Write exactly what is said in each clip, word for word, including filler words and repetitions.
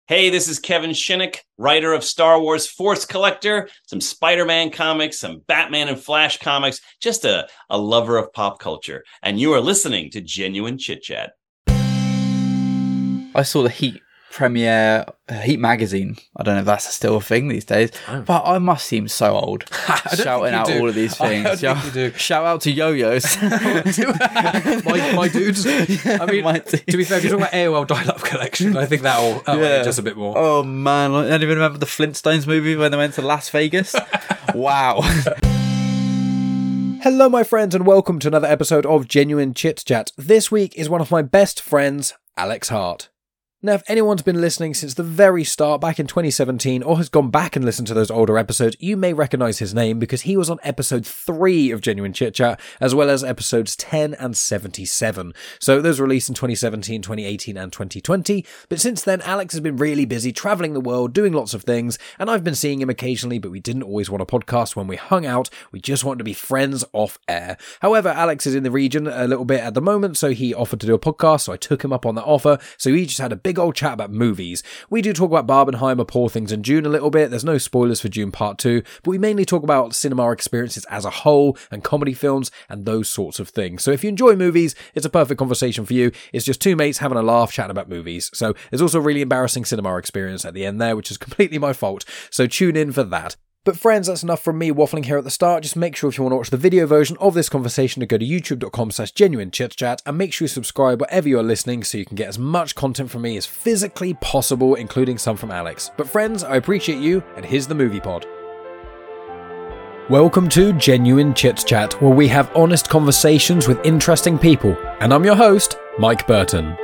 Hey, this is Kevin Shinnick, writer of Star Wars Force Collector, some Spider-Man comics, some Batman and Flash comics, just a, a lover of pop culture. And you are listening to Genuine Chit Chat. I saw the Heat premiere, uh, Heat magazine. I don't know if that's still a thing these days, oh. but I must seem so old shouting out do. all of these things. I don't think you do. Shout out to yo-yos. my, my dudes. I mean, to be fair, if you're talking about A O L dial-up collection, I think that'll, that'll yeah. just a bit more. Oh man, I don't even remember the Flintstones movie when they went to Las Vegas. Wow. Hello, my friends, and welcome to another episode of Genuine Chit Chat. This week is one of my best friends, Alex Hart. Now, if anyone's been listening since the very start back in twenty seventeen or has gone back and listened to those older episodes, you may recognise his name because he was on episode three of Genuine Chit Chat, as well as episodes ten and seventy-seven. So those were released in twenty seventeen, twenty eighteen and twenty twenty. But since then, Alex has been really busy travelling the world, doing lots of things, and I've been seeing him occasionally, but we didn't always want a podcast when we hung out. We just wanted to be friends off air. However, Alex is in the region a little bit at the moment, so he offered to do a podcast, so I took him up on that offer. So we just had a big old chat about movies. We do talk about Barbenheimer, Poor Things and Dune a little bit. There's no spoilers for Dune Part two, but we mainly talk about cinema experiences as a whole and comedy films and those sorts of things. So if you enjoy movies, it's a perfect conversation for you. It's just two mates having a laugh, chatting about movies. So there's also a really embarrassing cinema experience at the end there, which is completely my fault. So tune in for that. But friends, that's enough from me waffling here at the start. Just make sure if you want to watch the video version of this conversation to go to youtube.com slash genuine chit chat and make sure you subscribe wherever you're listening so you can get as much content from me as physically possible, including some from Alex. But friends, I appreciate you, and here's the movie pod. Welcome to Genuine Chit Chat, where we have honest conversations with interesting people. And I'm your host, Mike Burton.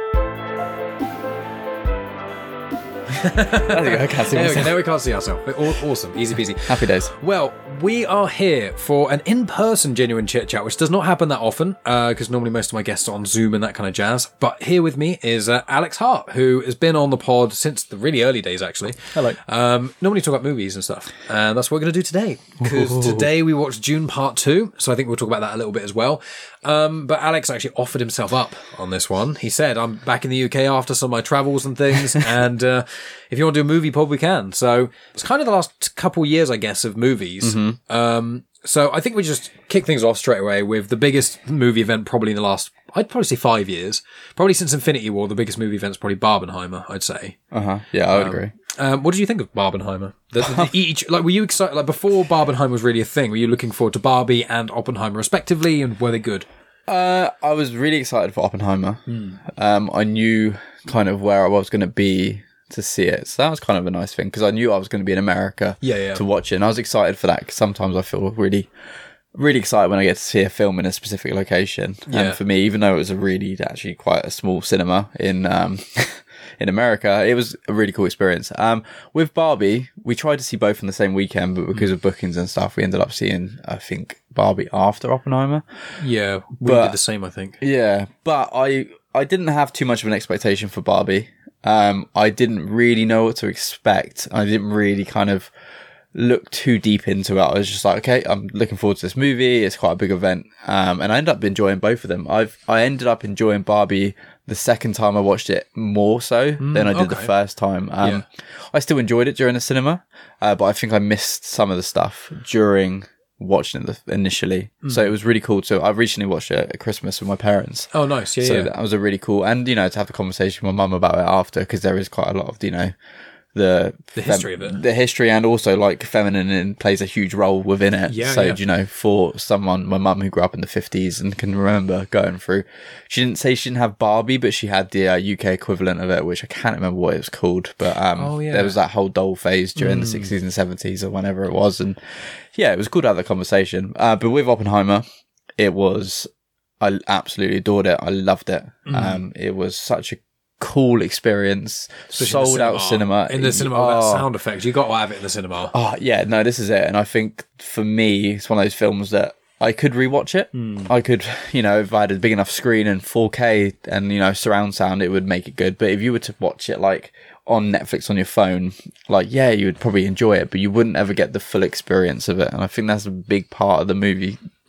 There we go, I can't see there, myself. we there we can't see ourselves. Awesome, easy peasy. Happy days. Well, we are here for an in-person Genuine Chit Chat, which does not happen that often, because uh, normally most of my guests are on Zoom and that kind of jazz. But here with me is uh, Alex Hart, who has been on the pod since the really early days, actually. Hello. Um, normally talk about movies and stuff, and that's what we're going to do today. Because today we watched Dune Part two, so I think we'll talk about that a little bit as well. Um, but Alex actually offered himself up on this one. He said, I'm back in the U K after some of my travels and things, and uh, if you want to do a movie pod, we can. So it's kind of the last couple years, I guess, of movies. Mm-hmm. Um, so I think we just kick things off straight away with the biggest movie event probably in the last, I'd probably say five years. Probably since Infinity War, the biggest movie event's probably Barbenheimer, I'd say. Uh-huh. Yeah, I would um, agree. Um, what did you think of Barbenheimer? The, the, the, each, like, were you excited, like, before Barbenheimer was really a thing, were you looking forward to Barbie and Oppenheimer respectively, and were they good? Uh, I was really excited for Oppenheimer. Mm. Um, I knew kind of where I was going to be to see it, so that was kind of a nice thing because I knew I was going to be in America yeah, yeah. to watch it, and I was excited for that because sometimes I feel really, really excited when I get to see a film in a specific location. Yeah. And for me, even though it was a really actually quite a small cinema in um in America, it was a really cool experience. Um, with Barbie, we tried to see both on the same weekend, but because of bookings and stuff, we ended up seeing, I think, Barbie after Oppenheimer. Yeah, we but, did the same, I think. Yeah, but I I didn't have too much of an expectation for Barbie. Um, I didn't really know what to expect. I didn't really kind of look too deep into it. I was just like, okay, I'm looking forward to this movie. It's quite a big event. Um, and I ended up enjoying both of them. I've, I ended up enjoying Barbie the second time I watched it more so mm, than I did okay. the first time. Um, yeah. I still enjoyed it during the cinema, uh, but I think I missed some of the stuff during watching it initially. Mm. So it was really cool to, I recently watched it at Christmas with my parents. Oh, nice. Yeah, so yeah. that was a really cool, and, you know, to have a conversation with my mum about it after, because there is quite a lot of, you know, the the history fem- of it, the history, and also like feminine plays a huge role within it. Yeah, so yeah. you know, for someone, my mum who grew up in the fifties and can remember going through, she didn't say she didn't have Barbie, but she had the uh, U K equivalent of it, which I can't remember what it was called. But um, oh, yeah. there was that whole doll phase during mm. the sixties and seventies or whenever it was, and yeah, it was cool to have that conversation. Uh, but with Oppenheimer, it was, I absolutely adored it. I loved it. Mm. Um, it was such a cool experience. Especially sold out cinema in the cinema. Oh, that sound effect, you got to have it in the cinema. Oh yeah, no, this is it. And I think for me, it's one of those films that I could rewatch it. Mm. I could, you know, if I had a big enough screen and four K and, you know, surround sound, it would make it good. But if you were to watch it like on Netflix on your phone, like, yeah, you would probably enjoy it, but you wouldn't ever get the full experience of it. And I think that's a big part of the movie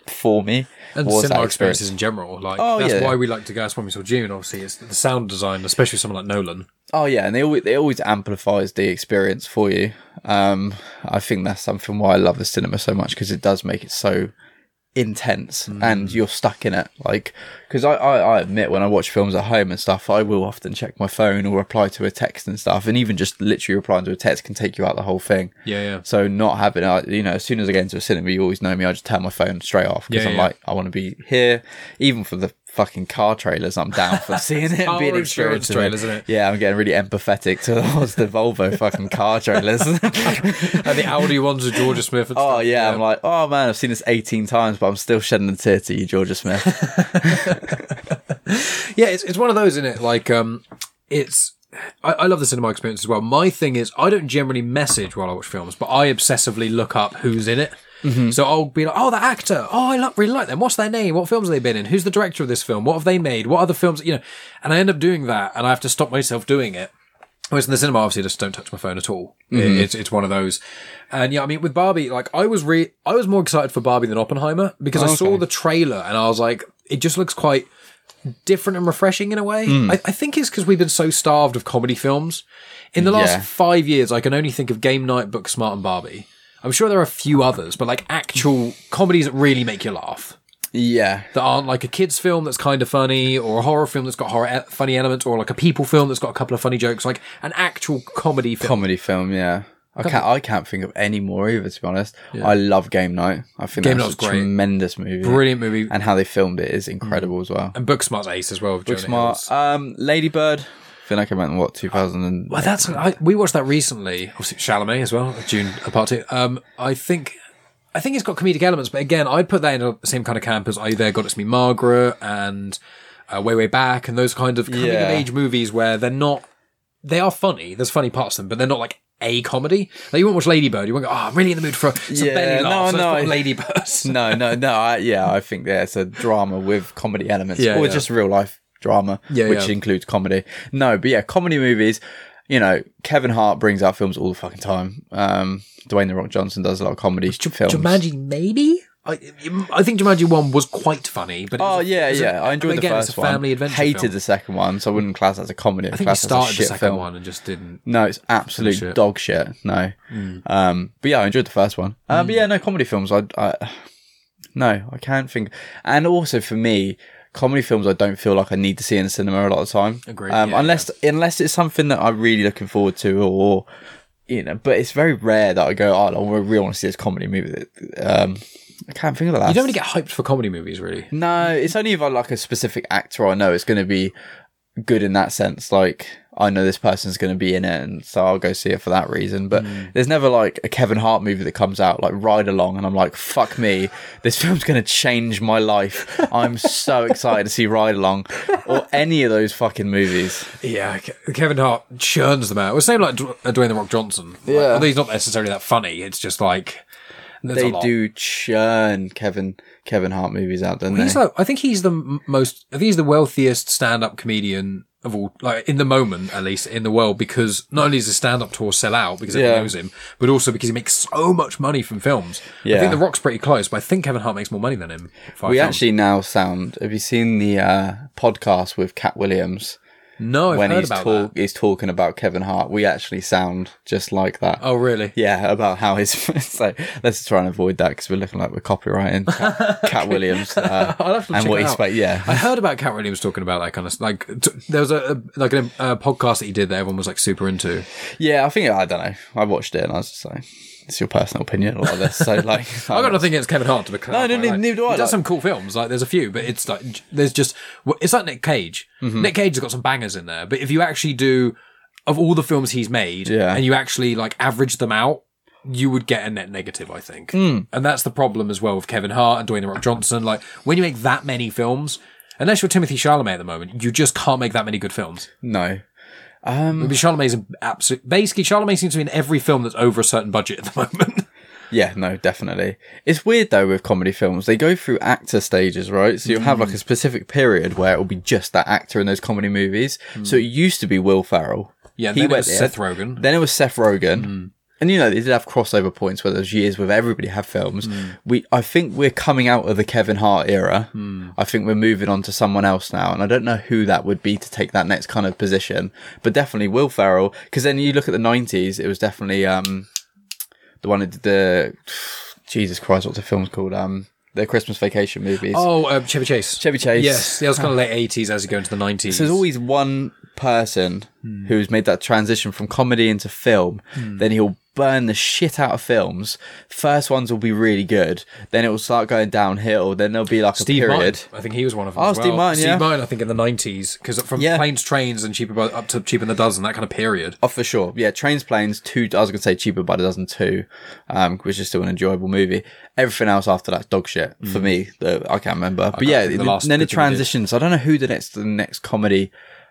for me. And was cinema that experiences in general. Like, Oh, that's yeah. why we like to go. That's when we saw Dune, obviously. It's the sound design, especially someone like Nolan. Oh yeah, and they always, it always amplifies the experience for you. Um, I think that's something why I love the cinema so much, because it does make it so intense mm. and you're stuck in it. Like, because I, I, I admit when I watch films at home and stuff, I will often check my phone or reply to a text and stuff, and even just literally replying to a text can take you out the whole thing. Yeah, yeah. So not having, uh, you know, as soon as I get into a cinema, you always know me, I just turn my phone straight off because Yeah, I'm yeah. like, I want to be here, even for the fucking car trailers. I'm down for seeing it and Car being insurance experienced in trailers, isn't it? Yeah, I'm getting really empathetic towards the Volvo fucking car trailers. And the Audi ones with Georgia Smith and Oh stuff. yeah, I'm like, oh man, I've seen this eighteen times, but I'm still shedding a tear to you, Georgia Smith. Yeah, it's it's one of those, isn't it? Like, um, it's. I, I love the cinema experience as well. My thing is, I don't generally message while I watch films, but I obsessively look up who's in it. Mm-hmm. So I'll be like, oh, that actor. Oh, I lo- really like them. What's their name? What films have they been in? Who's the director of this film? What have they made? What other films? You know, and I end up doing that, and I have to stop myself doing it. Whereas in the cinema, obviously, I just don't touch my phone at all. Mm-hmm. It's it's one of those. And yeah, I mean, with Barbie, like I was re- I was more excited for Barbie than Oppenheimer because oh, I okay. saw the trailer and I was like, it just looks quite different and refreshing in a way. Mm. I, I think it's because we've been so starved of comedy films. In the last Yeah. five years, I can only think of Game Night, Booksmart, and Barbie. I'm sure there are a few others, but like actual comedies that really make you laugh. Yeah. That aren't like a kid's film that's kind of funny, or a horror film that's got horror e- funny elements, or like a people film that's got a couple of funny jokes, like an actual comedy film. Comedy film, yeah. I can't. I can't think of any more either. To be honest, Yeah. I love Game Night. I think Game that's Night a was great. tremendous movie, Brilliant movie. and how they filmed it is incredible as well. And Booksmart's ace as well. With Jonah Hills. Booksmart, um, Lady Bird. I feel like I went in, what two thousand and Well, that's I, we watched that recently. Obviously, Chalamet as well. June a part two. Um, I think, I think it's got comedic elements, but again, I'd put that in the same kind of camp as Are You There? God, It's Me, Margaret, and uh, Way Way Back, and those kind of coming Yeah. of age movies where they're not. They are funny. There's funny parts of them, but they're not like a comedy. Like you won't watch Lady Bird. You won't go, oh, I'm really in the mood for some Yeah, belly no, laughs. no. Let's put Lady Bird. no, no, no. I, yeah, I think yeah, it's a drama with comedy elements, Yeah, or yeah. just real life drama, Yeah, which yeah. includes comedy. No, but yeah, comedy movies. You know, Kevin Hart brings out films all the fucking time. Um, Dwayne the Rock Johnson does a lot of comedy films. Jumanji, maybe. I, I think Jumanji one was quite funny, but it Oh was a- yeah, it was a- yeah. I enjoyed again, the it's first a family one. adventure Hated film. the second one, so I wouldn't class that as a comedy. I think we class as a started the shit second film. one and just didn't. No, it's absolute Finish it. dog shit. No, um, but yeah, I enjoyed the first one. Uh, But yeah, no comedy films. I, I, no, I can't think. And also for me, comedy films, I don't feel like I need to see in the cinema a lot of the time. Agreed, Um, yeah, unless unless it's something that I'm really looking forward to, or you know, but it's very rare that I go, oh, I really want to see this comedy movie. Um, I can't think of that. You don't really get hyped for comedy movies, really. No, it's only if I like a specific actor I know it's going to be good in that sense. Like, I know this person's going to be in it, and so I'll go see it for that reason. But Mm. there's never like a Kevin Hart movie that comes out, like Ride Along, and I'm like, fuck me, this film's going to change my life. I'm so excited to see Ride Along or any of those fucking movies. Yeah, Ke- Kevin Hart churns them out. It was the same like Dw- uh, Dwayne the Rock Johnson. Like, Yeah. although he's not necessarily that funny, it's just like there's a They lot. do churn Kevin Kevin Hart movies out, don't He's they? like, I think he's the m- most. I think he's the wealthiest stand-up comedian of all, like in the moment, at least in the world, because not only does his stand-up tour sell out because everyone Yeah. knows him, but also because he makes so much money from films. I Yeah. think The Rock's pretty close, but I think Kevin Hart makes more money than him. Five We films. actually now sound. Have you seen the uh, podcast with Cat Williams? no, I've when heard he's about talk, that. he's talking about Kevin Hart, we actually sound just like that. Oh, really? Yeah, about how his. So let's try and avoid that because we're looking like we're copywriting Cat, Cat Williams uh, I'll have to and check what it he's out. like. Yeah, I heard about Cat Williams talking about that kind of like. T- there was a, a like a, a podcast that he did that everyone was like super into. yeah. I think I don't know. I watched it and I was just like, "It's your personal opinion." A lot of this, so like, I got nothing against Kevin Hart to be clear. No, no, like, neither do I, He does like- some cool films. Like there's a few, but it's like j- there's just it's like Nick Cage. Mm-hmm. Nick Cage has got some bangers in there, but if you actually do of all the films he's made, Yeah. and you actually like average them out, you would get a net negative, I think. Mm. And that's the problem as well with Kevin Hart and Dwayne the Rock Johnson. Like when you make that many films, unless you're Timothy Chalamet at the moment, you just can't make that many good films. no. Um, Maybe Chalamet's an absolute. Basically, Chalamet seems to be in every film that's over a certain budget at the moment. Yeah, no, definitely. It's weird though with comedy films. They go through actor stages, right? So you'll have like a specific period where it will be just that actor in those comedy movies. So it used to be Will Ferrell. Yeah, He then it went was there. Seth Rogen. Then it was Seth Rogen. and you know, they did have crossover points where there's years where everybody had films. Mm. We, I think we're coming out of the Kevin Hart era. Mm. I think we're moving on to someone else now, and I don't know who that would be to take that next kind of position, but definitely Will Ferrell. Because then you look at the nineties, it was definitely um the one that did the Jesus Christ, what's the film's called? Um, the Christmas Vacation movies. Oh, um, Chevy Chase. Chevy Chase. Yes, that was kind of late eighties as you go into the nineties. So there's always one person hmm. who's made that transition from comedy into film. Hmm. Then he'll burn the shit out of films. First ones will be really good. Then it will start going downhill. Then there'll be like Steve a period. Martin. I think he was one of them. Oh, as well. Steve Martin, Steve yeah. Martin, I think in the nineties, because from yeah. Planes, Trains, and Cheaper by, up to Cheaper than a Dozen, that kind of period. Oh, for sure. Yeah, Trains, Planes, two. I was going to say Cheaper by the Dozen two, um, which is still an enjoyable movie. Everything else after that's dog shit mm. for me. That I can't remember. But yeah, the the, then it transitions. I don't know who the next the next comedy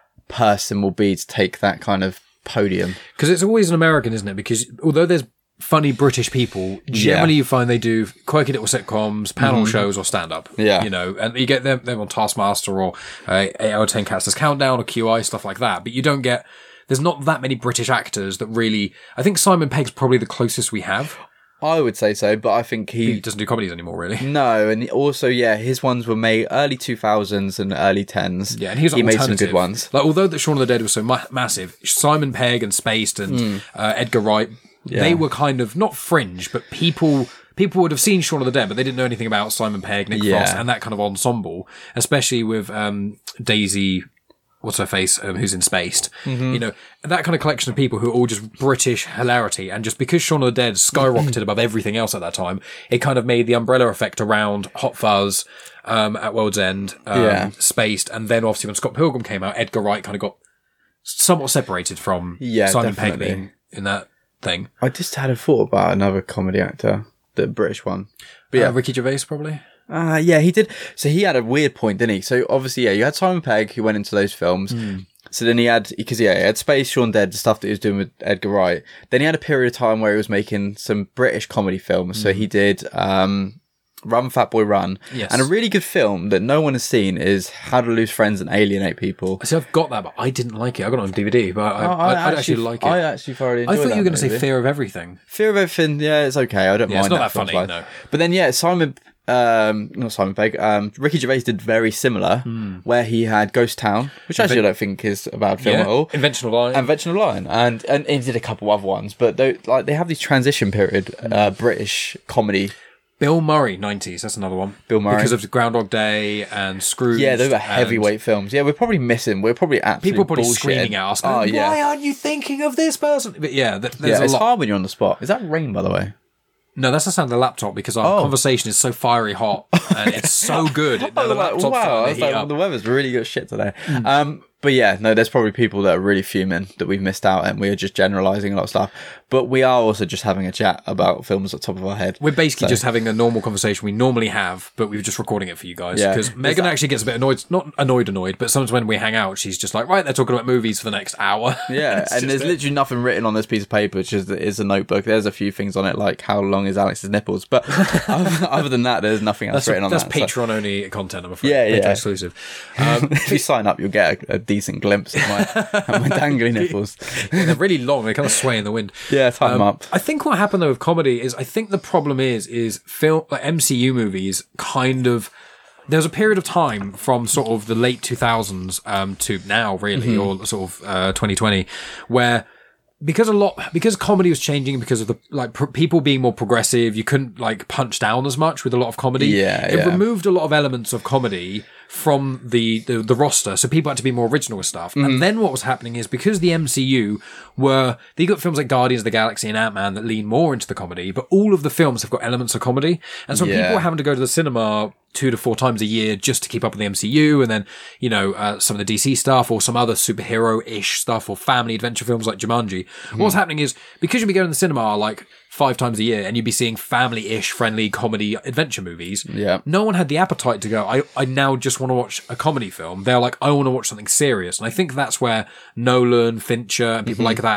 person will be to take that kind of podium. Because it's always an American, isn't it? Because although there's funny British people, generally yeah. you find they do quirky little sitcoms, panel mm. shows, or stand-up. Yeah. You know, and you get them, them on Taskmaster or uh, eight out of ten Casters Countdown or Q I, stuff like that. But you don't get... There's not that many British actors that really... I think Simon Pegg's probably the closest we have. I would say so, but I think he... He doesn't do comedies anymore, really. No, and also, yeah, his ones were made early two thousands and early tens. Yeah, and he was He made some good ones. Like, although that Shaun of the Dead was so ma- massive, Simon Pegg and Spaced and mm. uh, Edgar Wright, yeah. they were kind of, not fringe, but people... People would have seen Shaun of the Dead, but they didn't know anything about Simon Pegg, Nick yeah. Frost, and that kind of ensemble, especially with um, Daisy... What's her face? Um, who's in Spaced? Mm-hmm. You know, that kind of collection of people who are all just British hilarity, and just because Shaun of the Dead skyrocketed above everything else at that time, it kind of made the umbrella effect around Hot Fuzz, um, at World's End, um, yeah. Spaced, and then obviously when Scott Pilgrim came out, Edgar Wright kind of got somewhat separated from yeah, Simon definitely. Pegg being in that thing. I just had a thought about another comedy actor, the British one, but yeah, uh, Ricky Gervais probably. Uh, yeah, he did. So he had a weird point, didn't he? So obviously, yeah, you had Simon Pegg who went into those films. Mm. So then he had, because yeah, he had Space, Shaun Dead, the stuff that he was doing with Edgar Wright. Then he had a period of time where he was making some British comedy films. Mm. So he did um, Run, Fat Boy, Run. Yes. And a really good film that no one has seen is How to Lose Friends and Alienate People. See, I've got that, but I didn't like it. I got it on D V D, but I, oh, I, I actually, actually like it. I actually thoroughly enjoyed it. I thought you were going to say movie. Fear of Everything. Fear of Everything, yeah, it's okay. I don't yeah, mind it's not that. that funny, no. But then, yeah, Simon... Um, not Simon Pegg. Um, Ricky Gervais did very similar, mm. where he had Ghost Town, which actually Inven- I don't think is a bad film yeah. at all. Invention of Lion, Invention of Lion, and and he did a couple other ones, but they, like they have these transition period mm. uh, British comedy. Bill Murray, nineties. That's another one. Bill Murray, because of Groundhog Day and Scrooge. Yeah, they were heavyweight films. Yeah, we're probably missing. We're probably absolutely people are probably bullshit. screaming at us. Going, oh yeah, why aren't you thinking of this person? But yeah, th- there's yeah, a it's lot. hard when you're on the spot. Is that Rain, by the way? No, that's the sound of the laptop because our oh. conversation is so fiery hot and it's so good. I was like, wow, I was like, well, the weather's really good shit today. Mm. Um, but yeah, no, there's probably people that are really fuming that we've missed out and we're just generalising a lot of stuff. But we are also just having a chat about films at the top of our head. We're basically so. just having a normal conversation we normally have, but we were just recording it for you guys. Yeah. Because Megan that... actually gets a bit annoyed, not annoyed, annoyed, but sometimes when we hang out, she's just like, right, they're talking about movies for the next hour. Yeah, and there's it. literally nothing written on this piece of paper, which is, is a notebook. There's a few things on it, like how long is Alex's nipples, but other than that, there's nothing else that's written a, on that's that. That's Patreon-only so. content, I'm afraid. Yeah, yeah. Patreon exclusive. Um, if you sign up, you'll get a, a decent glimpse of my, of my dangly nipples. Yeah, they're really long. They kind of sway in the wind. Yeah, tie them um, up. I think what happened though with comedy is I think the problem is is film like M C U movies kind of there was a period of time from sort of the late two thousands um to now really mm-hmm. or sort of uh twenty twenty where because a lot because comedy was changing because of the like pr- people being more progressive, you couldn't like punch down as much with a lot of comedy. Yeah, it yeah. removed a lot of elements of comedy from the, the, the roster, so people had to be more original with stuff. Mm-hmm. And then what was happening is because the M C U were, they got films like Guardians of the Galaxy and Ant-Man that lean more into the comedy, but all of the films have got elements of comedy. And so yeah. people were having to go to the cinema two to four times a year just to keep up with the M C U, and then, you know, uh, some of the D C stuff or some other superhero-ish stuff or family adventure films like Jumanji. Mm-hmm. What's happening is, because you'd be going to the cinema like five times a year and you'd be seeing family-ish friendly comedy adventure movies, yeah. no one had the appetite to go, I, I now just want to watch a comedy film. They're like, I want to watch something serious. And I think that's where Nolan, Fincher, and people mm-hmm. like that,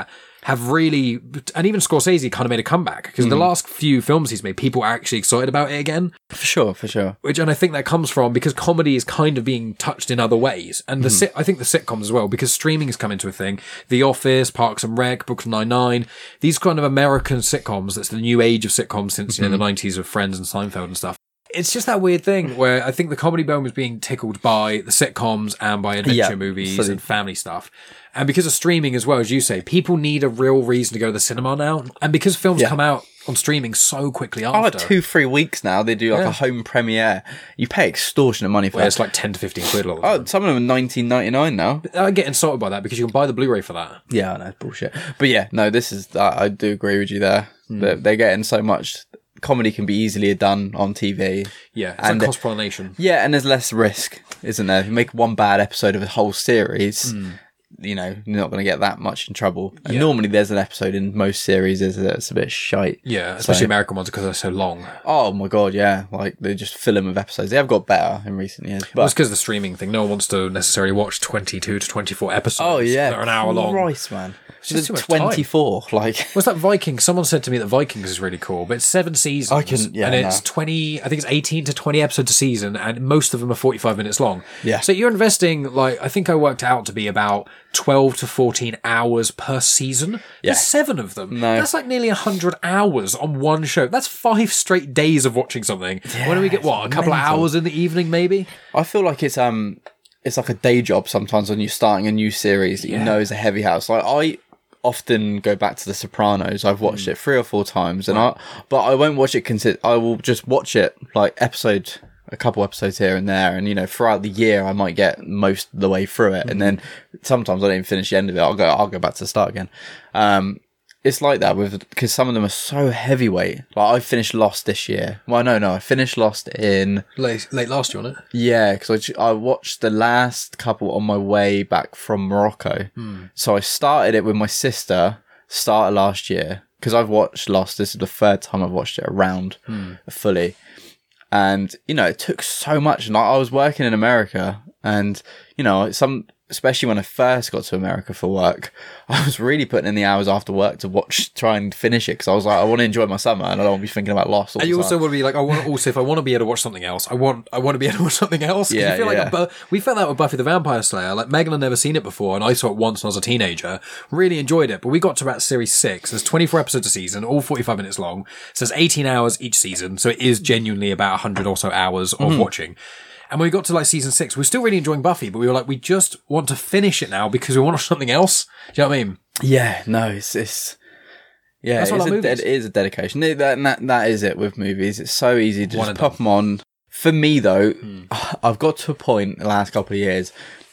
have really, and even Scorsese kind of made a comeback because mm. the last few films he's made, people are actually excited about it again. For sure, for sure. Which, and I think that comes from because comedy is kind of being touched in other ways. And the mm. sit, I think the sitcoms as well, because streaming has come into a thing. The Office, Parks and Rec, Brooklyn Nine-Nine, these kind of American sitcoms, that's the new age of sitcoms since, mm-hmm. you know, the nineties of Friends and Seinfeld and stuff. It's just that weird thing where I think the comedy bone was being tickled by the sitcoms and by adventure yeah, movies fully. and family stuff. And because of streaming as well, as you say, people need a real reason to go to the cinema now. And because films yeah. come out on streaming so quickly after. Oh, like two, three weeks now, they do like yeah. a home premiere. You pay extortionate money for well, that. It's like ten to fifteen quid. A lot oh, some of them are nineteen ninety-nine now. I get insulted by that because you can buy the Blu-ray for that. Yeah, I know, bullshit. But yeah, no, this is, I, I do agree with you there. Mm. They're, they're getting so much. Comedy can be easily done on T V. Yeah, it's and like cross-pollination. Yeah, and there's less risk, isn't there? If you make one bad episode of a whole series, mm. you know, you're not going to get that much in trouble. And yeah. normally there's an episode in most series that's a bit shite. Yeah, especially so, American ones because they're so long. Oh my God, yeah. Like, they just fill them with episodes. They have got better in recent years. But well, it's because of the streaming thing. No one wants to necessarily watch twenty-two to twenty-four episodes oh, yeah. that are an hour long. Christ, man. It's just too much twenty-four, time. like. Was that Vikings? Someone said to me that Vikings is really cool, but it's seven seasons. I can, yeah, and it's no. twenty, I think it's eighteen to twenty episodes a season, and most of them are forty-five minutes long. Yeah. So you're investing, like, I think I worked out to be about twelve to fourteen hours per season. Yeah. There's seven of them. No. That's like nearly one hundred hours on one show. That's five straight days of watching something. Yeah, when do we get, what, a couple mental. of hours in the evening, maybe? I feel like it's, um, it's like a day job sometimes when you're starting a new series that yeah. you know is a heavy house. Like, I often go back to The Sopranos. I've watched mm. it three or four times, and right. I, but I won't watch it. Consi- I will just watch it like episode, a couple episodes here and there, and you know, throughout the year, I might get most of the way through it, mm. and then sometimes I don't even finish the end of it. I'll go, I'll go back to the start again. Um, it's like that with because some of them are so heavyweight. Like I finished Lost this year. Well, no, no, I finished Lost in late, late last year, wasn't it? Yeah, because I, I watched the last couple on my way back from Morocco. Hmm. So I started it with my sister. Started last year because I've watched Lost. This is the third time I've watched it around hmm. fully, and you know it took so much. And I, I was working in America, and you know some. Especially when I first got to America for work, I was really putting in the hours after work to watch, try and finish it because I was like, I want to enjoy my summer and I don't want to be thinking about Lost all and the you time. Also want to be like, I want also if I want to be able to watch something else, I want I want to be able to watch something else. Yeah, you feel yeah. like a, we felt that with Buffy the Vampire Slayer. Like Megan had never seen it before, and I saw it once when I was a teenager. Really enjoyed it, but we got to about series six. There's twenty-four episodes a season, all forty-five minutes long. So there's eighteen hours each season, so it is genuinely about one hundred or so hours of mm-hmm. watching. And when we got to like season six, we were still really enjoying Buffy, but we were like, we just want to finish it now because we want to watch something else. Do you know what I mean? Yeah, no, it's, it's yeah, it's like a, de- it is a dedication. That, that, that is it with movies. It's so easy to just pop them on. For me though, hmm. I've got to a point in the last couple of years,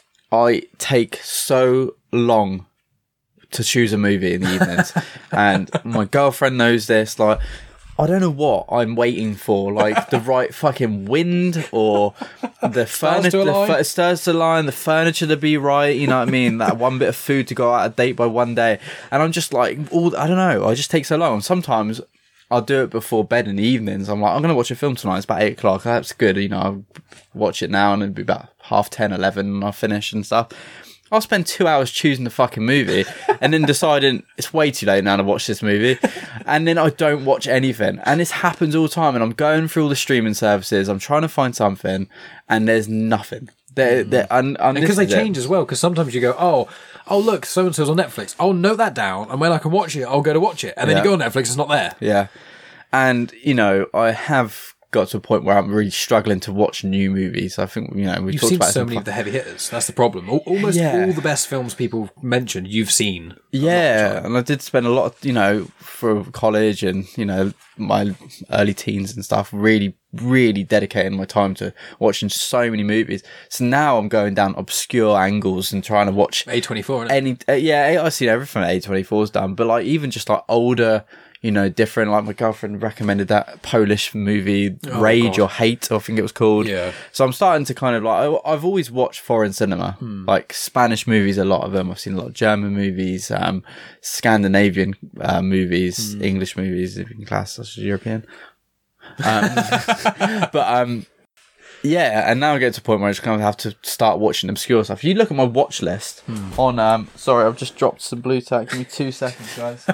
I take so long to choose a movie in the evenings. And my girlfriend knows this, like, I don't know what I'm waiting for, like the right fucking wind or the furniture, the f- stars to line, the furniture to be right. You know what I mean? That one bit of food to go out of date by one day, and I'm just like, all I don't know. I just take so long. Sometimes I'll do it before bed in the evenings. I'm like, I'm gonna watch a film tonight. It's about eight o'clock. That's good. You know, I'll watch it now, and it'll be about half ten, eleven, and I'll finish and stuff. I'll spend two hours choosing the fucking movie and then deciding it's way too late now to watch this movie. And then I don't watch anything. And this happens all the time. And I'm going through all the streaming services. I'm trying to find something and there's nothing. They're, they're, and, and because they change it. as well. Because sometimes you go, oh, oh, look, so-and-so's on Netflix. I'll note that down. And when I can watch it, I'll go to watch it. And then yeah. you go on Netflix, it's not there. Yeah. And, you know, I have got to a point where I'm really struggling to watch new movies. I think, you know, we've you've talked seen about so many of the heavy hitters. That's the problem. Almost yeah. all the best films people mentioned, you've seen. Yeah, and I did spend a lot of, you know, for college and, you know, my early teens and stuff, really, really dedicating my time to watching so many movies. So now I'm going down obscure angles and trying to watch A twenty-four. Any, uh, yeah, I've seen everything A twenty-four's done, but like even just like older, you know, different, like my girlfriend recommended that Polish movie, oh, Rage God. or Hate, I think it was called. Yeah. So I'm starting to kind of like, I, I've always watched foreign cinema, hmm. like Spanish movies, a lot of them. I've seen a lot of German movies, um, Scandinavian uh, movies, hmm. English movies, if you can class us as European. Um, but, um, Yeah, and now I get to a point where I just kind of have to start watching obscure stuff. If you look at my watch list hmm. on, um, sorry, I've just dropped some blue tack. Give me two seconds, guys.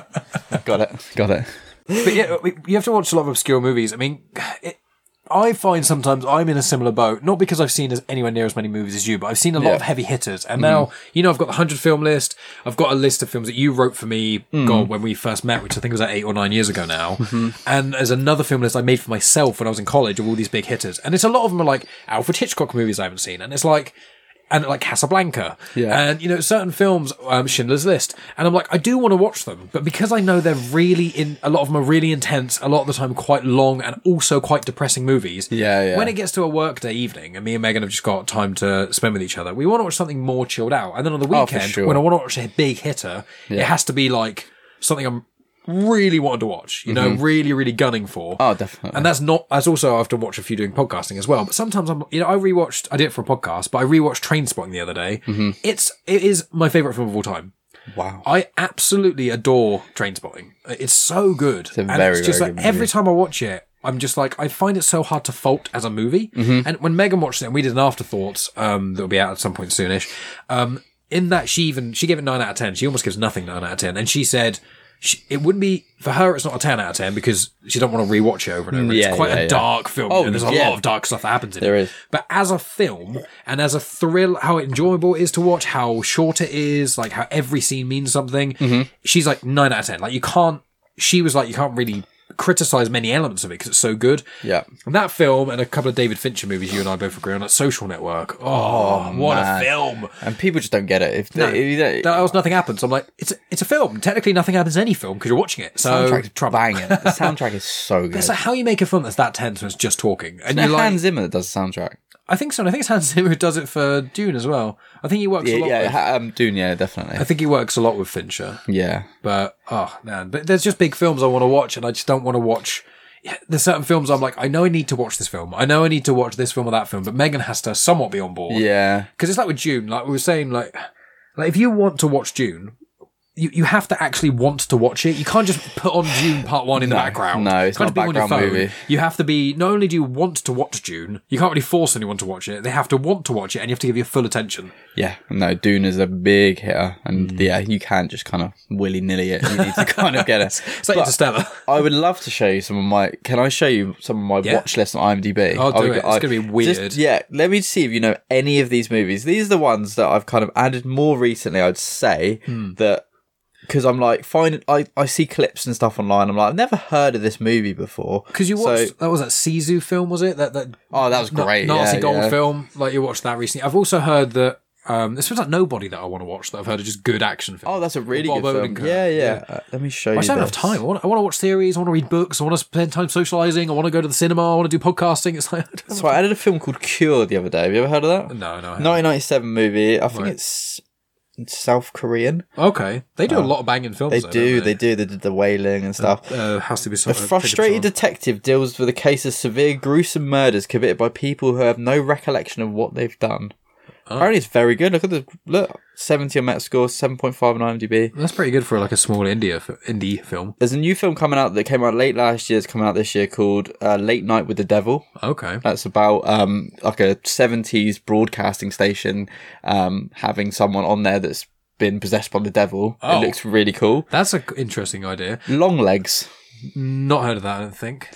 got it, got it. But yeah, you have to watch a lot of obscure movies. I mean, it, I find sometimes I'm in a similar boat, not because I've seen as anywhere near as many movies as you, but I've seen a lot yeah. of heavy hitters. And now, mm. you know, I've got the one hundred film list. I've got a list of films that you wrote for me, mm. God, when we first met, which I think was like eight or nine years ago now. Mm-hmm. And there's another film list I made for myself when I was in college of all these big hitters. And it's a lot of them are like Alfred Hitchcock movies I haven't seen. And it's like, and like Casablanca, yeah. and you know certain films, um, Schindler's List, and I'm like, I do want to watch them, but because I know they're really in, a lot of them are really intense, a lot of the time quite long, and also quite depressing movies. Yeah, yeah. When it gets to a workday evening, and me and Megan have just got time to spend with each other, we want to watch something more chilled out. And then on the weekend, oh, sure. when I want to watch a big hitter, yeah. it has to be like something I'm really wanted to watch, you know, mm-hmm. really, really gunning for. Oh, definitely. And that's not, that's also, I have to watch if you're doing podcasting as well. But sometimes I'm, you know, I rewatched, I did it for a podcast, but I rewatched Trainspotting the other day. Mm-hmm. It's, it is my favorite film of all time. Wow. I absolutely adore Trainspotting. It's so good. It's a and very, it's just very like good movie. Every time I watch it, I'm just like, I find it so hard to fault as a movie. Mm-hmm. And when Megan watched it, and we did an afterthoughts, um, that'll be out at some point soonish, um, in that she even, she gave it nine out of ten. She almost gives nothing nine out of ten. And she said, She, it wouldn't be, for her, it's not a ten out of ten because she don't want to rewatch it over and over. Yeah, it's quite yeah, a yeah. dark film. Oh, and there's a yeah. lot of dark stuff that happens in there it. Is. But as a film, and as a thrill, how enjoyable it is to watch, how short it is, like how every scene means something, mm-hmm. she's like nine out of ten. Like you can't, she was like, you can't really criticize many elements of it because it's so good. Yeah. And that film and a couple of David Fincher movies you and I both agree on, like Social Network. Oh, oh what man. a film. And people just don't get it. If, they, no, if you don't, that else nothing happens. I'm like, it's a, it's a film. Technically nothing happens in any film because you're watching it. So soundtrack's banging. The soundtrack is so good. It's like how you make a film that's that tense when it's just talking. And It's you're Hans like, Zimmer that does the soundtrack. I think so. And I think it's Hans Zimmer who does it for Dune as well. I think he works Yeah, a lot yeah, with... ha- um, Dune, yeah, definitely. I think he works a lot with Fincher. Yeah. But, oh, man. But there's just big films I want to watch and I just don't want to watch... Yeah, there's certain films I'm like, I know I need to watch this film. I know I need to watch this film or that film, but Megan has to somewhat be on board. Yeah. Because it's like with Dune, like we were saying, like, like if you want to watch Dune, you, you have to actually want to watch it. You can't just put on Dune Part One in no, the background. No, it's not a background movie. You have to be, not only do you want to watch Dune, you can't really force anyone to watch it. They have to want to watch it and you have to give your full attention. Yeah, no, Dune is a big hitter. And mm. yeah, you can't just kind of willy-nilly it. You need to kind of get it. It's like but Interstellar. I would love to show you some of my, can I show you some of my yeah. watch list on IMDb? I'll do would, it. It's going to be weird. Just, yeah, let me see if you know any of these movies. These are the ones that I've kind of added more recently, I'd say, mm. that... Because I'm like, find I, I see clips and stuff online. I'm like, I've never heard of this movie before. Because you watched, so, that was that Sisu film, was it? That that Oh, that was great. Nazi yeah, gold yeah. film. Like you watched that recently. I've also heard that, um, this feels like Nobody that I want to watch that I've heard are just good action films. Oh, that's a really Bob good film. Odenkirk. Yeah, yeah. yeah. Uh, let me show I you I don't have this. time. I want, I want to watch series. I want to read books. I want to spend time socializing. I want to go to the cinema. I want to do podcasting. It's like, I so I added a film called Cure the other day. Have you ever heard of that? No, no. nineteen ninety-seven movie. I think right. it's South Korean. Okay. They do uh, a lot of banging films. They though, do, don't they? they do. They did The Wailing and stuff. Uh, uh, has to be A something. frustrated detective deals with a case of severe gruesome murders committed by people who have no recollection of what they've done. Oh. Apparently it's very good. Look at the look. seventy on Metascore, seven point five on IMDb. That's pretty good for like a small India indie film. There's a new film coming out that came out late last year. It's coming out this year called uh, Late Night with the Devil. Okay. That's about um like a seventies broadcasting station um having someone on there that's been possessed by the devil. Oh. It looks really cool. That's an interesting idea. Long Legs. Not heard of that, I don't think.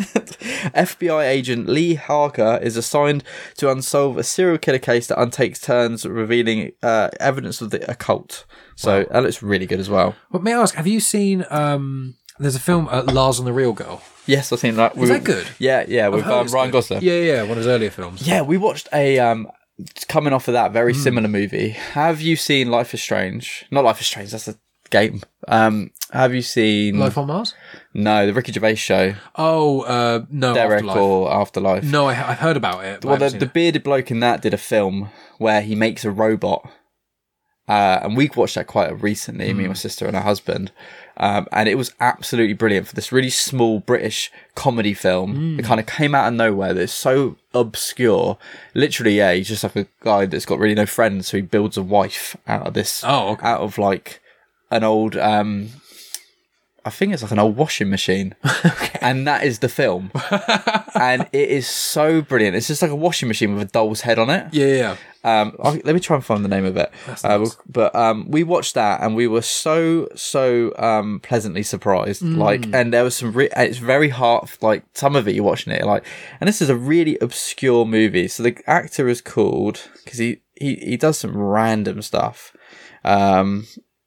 F B I agent Lee Harker is assigned to unsolve a serial killer case that untakes turns, revealing uh, evidence of the occult. So wow. That looks really good as well. But may I ask, have you seen, um, there's a film, uh, Lars and the Real Girl? Yes, I've seen that. Is that good? Yeah, yeah, with um, Ryan good. Gosling. Yeah, yeah, one of his earlier films. Yeah, we watched a... Um, coming off of that, very mm. similar movie. Have you seen Life is Strange? Not Life is Strange, that's a game. Um, have you seen... Life on Mars? No, the Ricky Gervais show. Oh, uh, no, Derek Afterlife. or Afterlife. No, I, I've heard about it. Well, the, the bearded bloke in that did a film where he makes a robot. Uh, and we watched that quite recently, mm. me and my sister and her husband. Um, and it was absolutely brilliant for this really small British comedy film. Mm. It kind of came out of nowhere. That's so obscure. Literally, yeah, he's just like a guy that's got really no friends, so he builds a wife out of this. Oh, okay. Out of like an old, um, I think it's like an old washing machine, okay. and that is the film, and it is so brilliant. It's just like a washing machine with a doll's head on it. Yeah, yeah. Um, I, let me try and find the name of it. That's uh, nice. But um, we watched that, and we were so so um pleasantly surprised. Mm. Like, and there was some. Re- it's very hard. Like some of it, you're watching it like, and this is a really obscure movie. So the actor is called because he, he he does some random stuff. Um.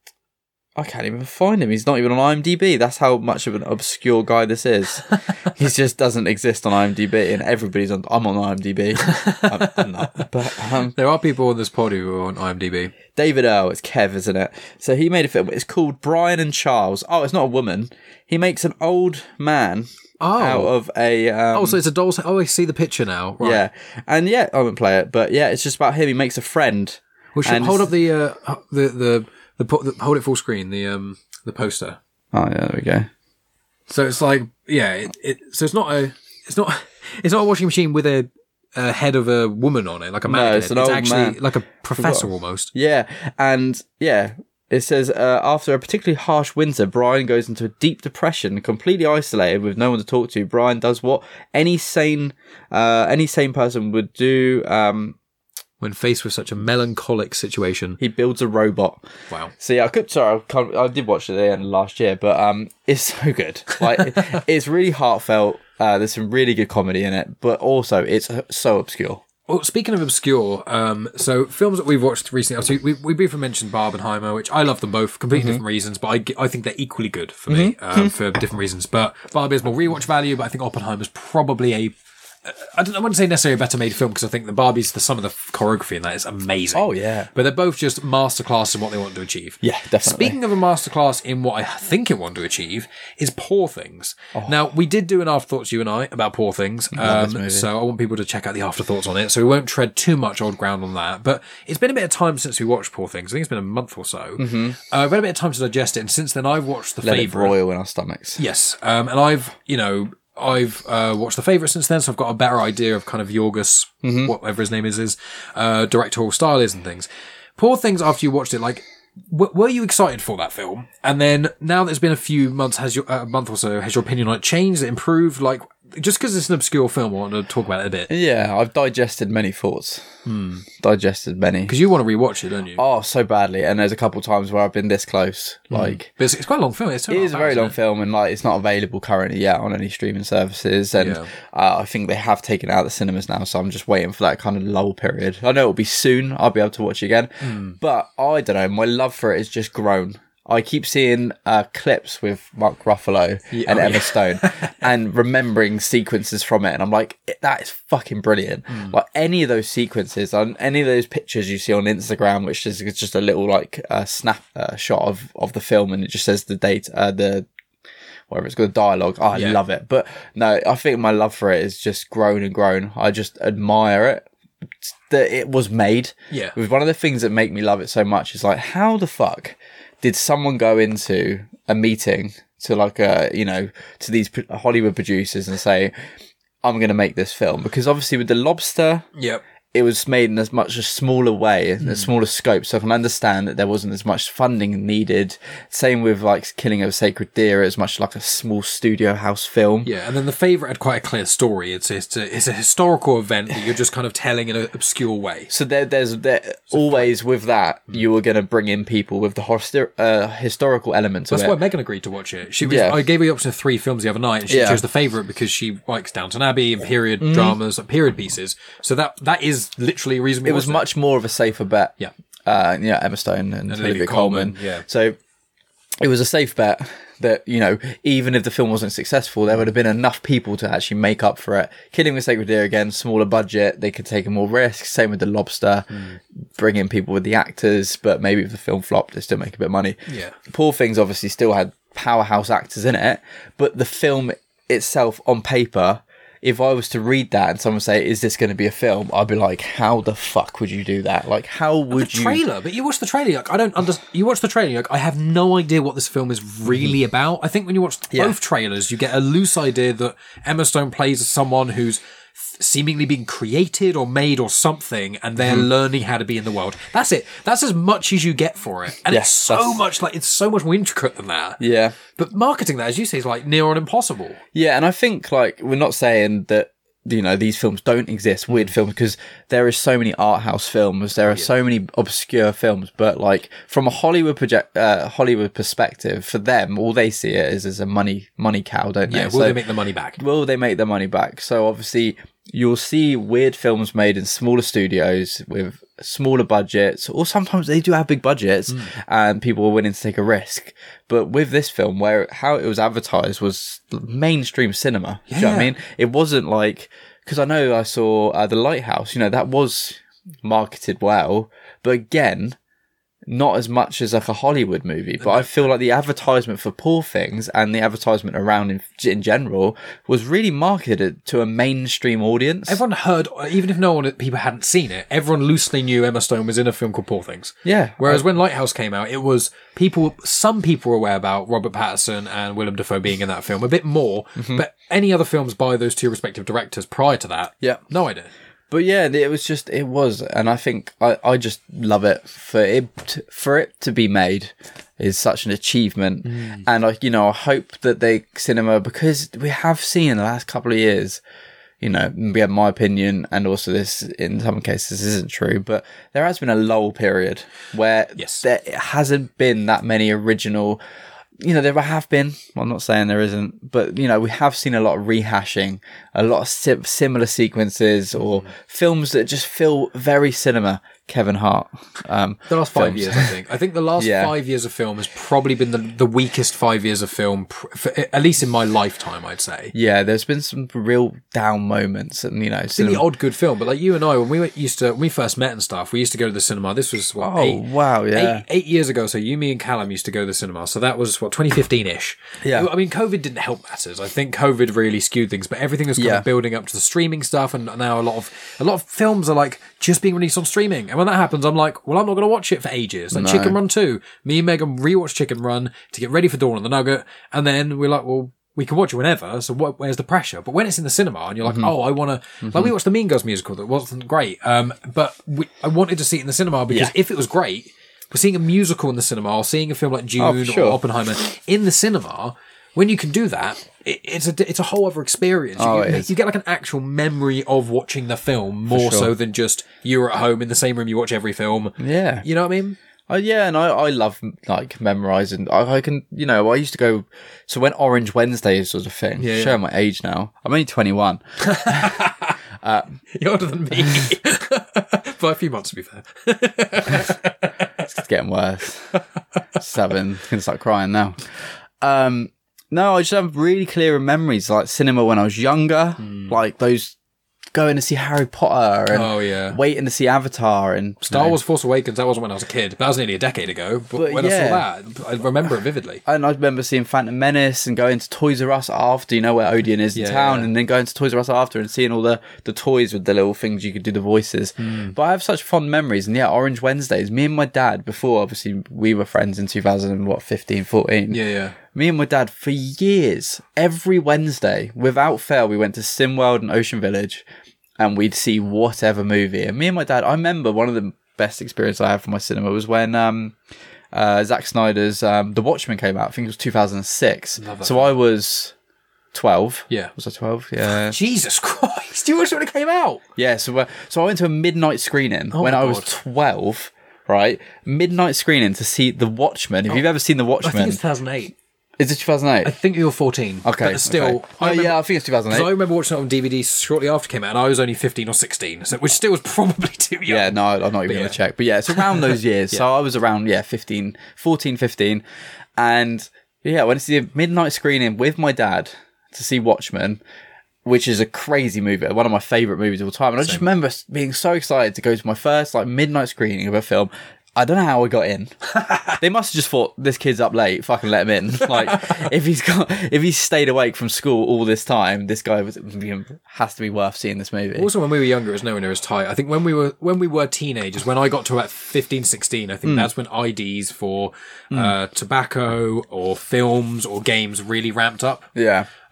I can't even find him. He's not even on IMDb. That's how much of an obscure guy this is. He just doesn't exist on IMDb, and everybody's on. I'm on IMDb. I'm, I'm not. But um, there are people on this pod who are on IMDb. David Earl, it's Kev, isn't it? So he made a film. It's called Brian and Charles. Oh, it's not a woman. He makes an old man oh. out of a. Um, oh, so it's a doll's. Oh, I see the picture now. Right. Yeah, and yeah, I won't play it, but yeah, it's just about him. He makes a friend. We should hold up the uh, the the. The, the hold it full screen. The um the poster. Oh yeah, there we go. So it's like yeah, it, it so it's not a it's not it's not a washing machine with a, a head of a woman on it like a man. No, it's an it's old actually man. like a professor almost. Yeah, and yeah, it says uh, after a particularly harsh winter, Brian goes into a deep depression, completely isolated with no one to talk to. Brian does what any sane uh any sane person would do. Um. When faced with such a melancholic situation, he builds a robot. Wow! So yeah, I could. Sorry, I, can't, I did watch it at the end of last year, but um, it's so good. Like, it, it's really heartfelt. Uh, there's some really good comedy in it, but also it's so obscure. Well, speaking of obscure, um, so films that we've watched recently, obviously we, we briefly mentioned Barbenheimer, which I love them both, completely mm-hmm. different reasons, but I, I think they're equally good for mm-hmm. me um, for different reasons. But Barbie has more rewatch value, but I think Oppenheimer's probably a I don't I wouldn't say necessarily a better made film because I think the Barbie's, the some of the choreography in that is amazing. Oh, yeah. But they're both just masterclass in what they want to achieve. Yeah, definitely. Speaking of a masterclass in what I think it want to achieve is Poor Things. Oh. Now, we did do an Afterthoughts, you and I, about Poor Things. Um, so I want people to check out the Afterthoughts on it. So we won't tread too much old ground on that. But it's been a bit of time since we watched Poor Things. I think it's been a month or so. Mm-hmm. Uh, I've had a bit of time to digest it. And since then, I've watched The Let Favourite. It broil in our stomachs. Yes. Um, and I've, you know... I've uh, watched The Favourite since then, so I've got a better idea of kind of Yorgos, mm-hmm. whatever his name is, is uh, directorial style is and things. Poor Things, after you watched it, like, w- were you excited for that film? And then now that it's been a few months, has your uh, a month or so, has your opinion on it changed, improved? Like, just because it's an obscure film, I want to talk about it a bit. Yeah, I've digested many thoughts. Hmm. Digested many. Because you want to rewatch it, don't you? Oh, so badly. And there's a couple of times where I've been this close. Mm. Like, but it's, it's quite a long film. It's it is a very long film, and like it's not available currently yet on any streaming services. And yeah. uh, I think they have taken it out of the cinemas now, so I'm just waiting for that kind of lull period. I know it'll be soon. I'll be able to watch it again. Mm. But I don't know. My love for it has just grown. I keep seeing uh, clips with Mark Ruffalo yeah, and oh, Emma yeah. Stone and remembering sequences from it. And I'm like, that is fucking brilliant. Mm. Like any of those sequences, on any of those pictures you see on Instagram, which is just a little like uh, snap uh, shot of, of the film. And it just says the date, uh, the, whatever it's got, the dialogue. Oh, I yeah. love it. But no, I think my love for it is just grown and grown. I just admire it. That it was made. Yeah. With one of the things that make me love it so much is like, how the fuck did someone go into a meeting to like a, you know, to these Hollywood producers and say, I'm going to make this film? Because obviously with The Lobster, yep. it was made in as much a smaller way, mm. a smaller scope. So I can understand that there wasn't as much funding needed. Same with like Killing of a Sacred Deer, as much like a small studio house film. Yeah, and then The Favourite had quite a clear story. It's it's a, it's a historical event that you're just kind of telling in an obscure way. So there, there's there, always with that, mm. you were going to bring in people with the hostor- uh, historical elements That's of it. That's why Megan agreed to watch it. She was, yeah. I gave her the option of three films the other night, and she yeah. chose The Favourite because she likes Downton Abbey and period mm. dramas, like period pieces. So that that is literally a reason we it was much it. more of a safer bet. Yeah. Uh, yeah, Emma Stone and, and Olivia Colman. Colman. Yeah. So it was a safe bet that, you know, even if the film wasn't successful, there would have been enough people to actually make up for it. Killing the Sacred Deer, again, smaller budget. They could take more risks. Same with The Lobster. Mm. Bring in people with the actors, but maybe if the film flopped, they still make a bit of money. Yeah. Poor Things obviously still had powerhouse actors in it, but the film itself on paper, if I was to read that and someone say, is this going to be a film? I'd be like, how the fuck would you do that? Like, how would the you... trailer, but you watch the trailer, like, I don't understand. You watch the trailer, like, I have no idea what this film is really about. I think when you watch yeah. both trailers, you get a loose idea that Emma Stone plays as someone who's seemingly being created or made or something, and they're mm-hmm. learning how to be in the world. That's it. That's as much as you get for it. And yes, it's so that's... much like, it's so much more intricate than that. Yeah. But marketing that, as you say, is like near on impossible. Yeah. And I think like, we're not saying that, you know, these films don't exist, weird films, because there is so many art house films, there are yeah. so many obscure films, but like from a Hollywood project, uh, Hollywood perspective, for them, all they see it is as a money, money cow, don't they? Yeah, will so, they make the money back? Will they make the money back? So obviously you'll see weird films made in smaller studios with smaller budgets, or sometimes they do have big budgets mm. and people are willing to take a risk. But with this film, where how it was advertised was mainstream cinema. Yeah. Do you know what I mean? It wasn't like, because I know I saw uh, The Lighthouse, you know, that was marketed well, but again, not as much as like a Hollywood movie. But I feel like the advertisement for Poor Things and the advertisement around in, in general was really marketed to a mainstream audience. Everyone heard, even if no one, people hadn't seen it, everyone loosely knew Emma Stone was in a film called Poor Things. Yeah. Whereas I, when Lighthouse came out, it was people, some people were aware about Robert Pattinson and Willem Dafoe being in that film, a bit more. Mm-hmm. But any other films by those two respective directors prior to that, yeah, no idea. But yeah, it was just, it was, and I think I, I just love it for it, to, for it to be made is such an achievement. Mm. And I, you know, I hope that they cinema, because we have seen in the last couple of years, you know, we have my opinion, and also this, in some cases, this isn't true, but there has been a lull period where yes. there hasn't been that many original, you know, there have been, well, I'm not saying there isn't, but, you know, we have seen a lot of rehashing, a lot of sim- similar sequences or mm. films that just feel very cinema. Kevin Hart. Um, the last five films. years, I think. I think the last yeah. five years of film has probably been the, the weakest five years of film, pr- for, at least in my lifetime, I'd say. Yeah, there's been some real down moments, and you know, it's been the odd good film. But like you and I, when we went, used to, when we first met and stuff, we used to go to the cinema. This was what, oh eight, wow, yeah, eight, eight years ago. So you, me, and Callum used to go to the cinema. So that was what twenty fifteen ish. Yeah, I mean, COVID didn't help matters. I think COVID really skewed things, but everything was kind yeah. of building up to the streaming stuff, and now a lot of a lot of films are like just being released on streaming. And when that happens, I'm like, well, I'm not going to watch it for ages. Like no. Chicken Run two. Me and Megan rewatched Chicken Run to get ready for Dawn of the Nugget. And then we're like, well, we can watch it whenever. So what, where's the pressure? But when it's in the cinema and you're like, mm-hmm. oh, I want to, mm-hmm. like we watched the Mean Girls musical that wasn't great. Um, but we, I wanted to see it in the cinema because yeah. if it was great, we're seeing a musical in the cinema or seeing a film like Dune oh, sure. or Oppenheimer in the cinema. When you can do that, it, it's a it's a whole other experience. Oh, you, it is. you get like an actual memory of watching the film more sure. so than just you're at home in the same room you watch every film. Yeah, you know what I mean? Oh yeah, and I, I love like memorizing. I, I can, you know, I used to go. So when Orange Wednesdays was a thing, yeah, showing yeah. my age now. I'm only twenty-one. uh, You're older than me by a few months, to be fair. It's getting worse. Seven, can start crying now. Um. No, I just have really clear memories, like cinema when I was younger, mm. like those going to see Harry Potter and oh, yeah. waiting to see Avatar and Star know. Wars Force Awakens. That wasn't when I was a kid, but that was nearly a decade ago. But, but when yeah. I saw that, I remember it vividly. And I remember seeing Phantom Menace and going to Toys R Us after, you know where Odeon is yeah, in town, yeah. and then going to Toys R Us after and seeing all the, the toys with the little things you could do the voices. Mm. But I have such fond memories. And yeah, Orange Wednesdays, me and my dad, before obviously we were friends in two thousand fifteen, fourteen. Yeah, yeah. Me and my dad, for years, every Wednesday, without fail, we went to SimWorld and Ocean Village, and we'd see whatever movie. And me and my dad, I remember one of the best experiences I had for my cinema was when um, uh, Zack Snyder's um, The Watchmen came out. I think it was two thousand six. So I was twelve. Yeah. Was I twelve? Yeah. Jesus Christ. You watched it when it came out? Yeah. So, uh, so I went to a midnight screening oh when I God. was twelve, right? Midnight screening to see The Watchmen. If oh, you've ever seen The Watchmen. I think it's two thousand eight. Is it two thousand eight? I think you were fourteen. Okay. But still. Okay. Oh, remember, yeah, I think it's two thousand eight. I remember watching it on D V D shortly after it came out, and I was only fifteen or sixteen, so, which still was probably too young. Yeah, no, I'm not even going to check. But yeah, it's around those years. yeah. So I was around, yeah, fifteen, fourteen, fifteen. And yeah, I went to see a midnight screening with my dad to see Watchmen, which is a crazy movie, one of my favourite movies of all time. And Same. I just remember being so excited to go to my first like midnight screening of a film. I don't know how I got in. They must have just thought, this kid's up late, fucking let him in. Like, if he's got, if he's stayed awake from school all this time, this guy was, has to be worth seeing this movie. Also, when we were younger, it was nowhere near as tight. I think when we were when we were teenagers, when I got to about fifteen, sixteen, I think mm. that's when I Ds for mm. uh, tobacco or films or games really ramped up. Yeah.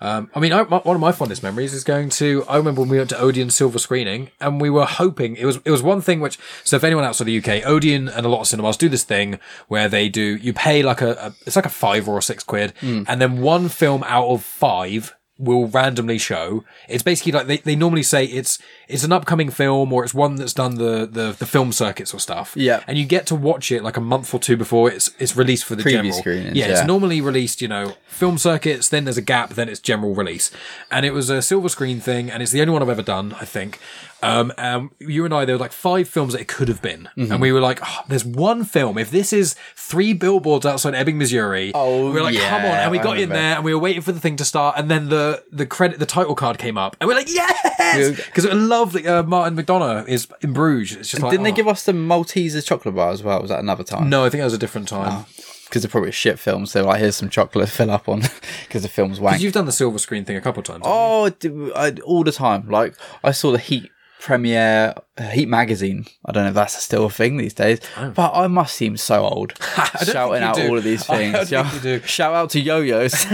Um, I mean, I, my, one of my fondest memories is going to. I remember when we went to Odeon Silver Screening, and we were hoping it was it was one thing which. So if anyone outside the U K, Odeon and a lot of cinemas do this thing where they do you pay like a, a it's like a five or a six quid, mm. and then one film out of five will randomly show. It's basically like they, they normally say it's it's an upcoming film or it's one that's done the, the, the film circuits or stuff. Yeah. And you get to watch it like a month or two before it's it's released for the Preview general. screenings, yeah, yeah, it's normally released, you know, film circuits, then there's a gap, then it's general release. And it was a silver screen thing, and it's the only one I've ever done, I think. Um, um, you and I, there were like five films that it could have been. Mm-hmm. And we were like, oh, there's one film. If this is three billboards outside Ebbing, Missouri, oh, we were like, yeah, come on. And we I got in remember. there and we were waiting for the thing to start. And then the, the credit, the title card came up. And we're like, yes! Because I love that uh, Martin McDonagh is in Bruges. It's just like, Didn't oh. they give us the Maltesers chocolate bar as well? Was that another time? No, I think that was a different time. Because they're probably shit films. They're like, here's some chocolate, fill up on, because the film's wank. Because you've done the silver screen thing a couple of times. Oh, I do- I- all the time. Like, I saw the Heat premiere, uh, Heat magazine. I don't know if that's still a thing these days, oh. but I must seem so old shouting out do. all of these things. I don't think you do. Shout out to yo-yos.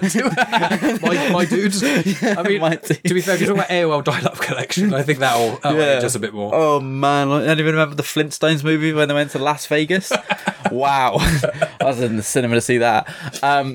my, my dudes. I mean, My to be fair, if you're talking about A O L dial-up collection, I think that'll, that'll Yeah. just a bit more. Oh man, I don't even remember the Flintstones movie when they went to Las Vegas. Wow, I was in the cinema to see that. Um,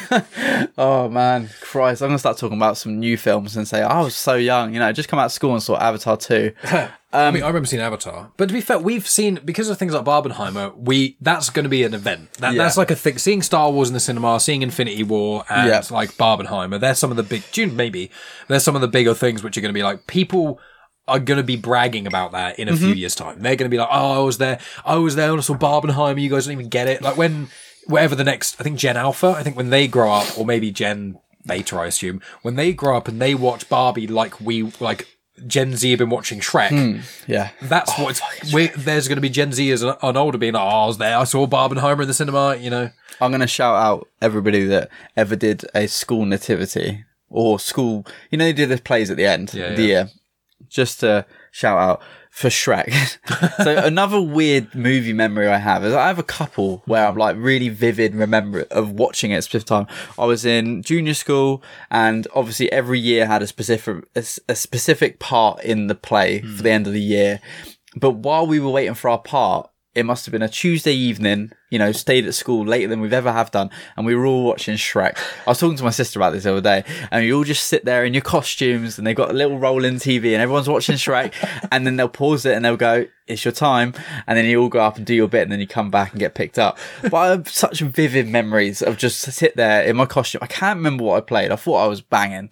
oh man, Christ, I'm gonna start talking about some new films and say I was so young. You know, just come out of school and saw Avatar two. I mean, I remember seeing Avatar, but to be fair, we've seen because of things like Barbenheimer. We that's going to be an event. That, Yeah. That's like a thing. Seeing Star Wars in the cinema, seeing Infinity War, and Yeah. like Barbenheimer. They're some of the big. June maybe. They're some of the bigger things which are going to be like people are going to be bragging about that in a few years' time. They're going to be like, "Oh, I was there. I was there. And I saw Barbenheimer. You guys don't even get it." Like when whatever the next, I think Gen Alpha. I think when they grow up, or maybe Gen Beta, I assume, when they grow up and they watch Barbie, like we like. Gen Z have been watching Shrek. Mm, yeah. That's oh, what it's, we, there's going to be Gen Z as an, an older being like, oh, I was there. I saw Barbenheimer in the cinema, you know. I'm going to shout out everybody that ever did a school nativity or school, you know, they did the plays at the end Yeah, of the yeah. year. Just to shout out for Shrek. So another weird movie memory I have is I have a couple where I'm like really vivid remember of watching it at a specific time. I was in junior school and obviously every year had a specific, a, a specific part in the play mm. for the end of the year. But while we were waiting for our part, it must have been a Tuesday evening, you know, stayed at school later than we've ever have done. And we were all watching Shrek. I was talking to my sister about this the other day and you all just sit there in your costumes and they've got a little rolling T V and everyone's watching Shrek and then they'll pause it and they'll go, it's your time. And then you all go up and do your bit and then you come back and get picked up. But I have such vivid memories of just sit there in my costume. I can't remember what I played. I thought I was banging.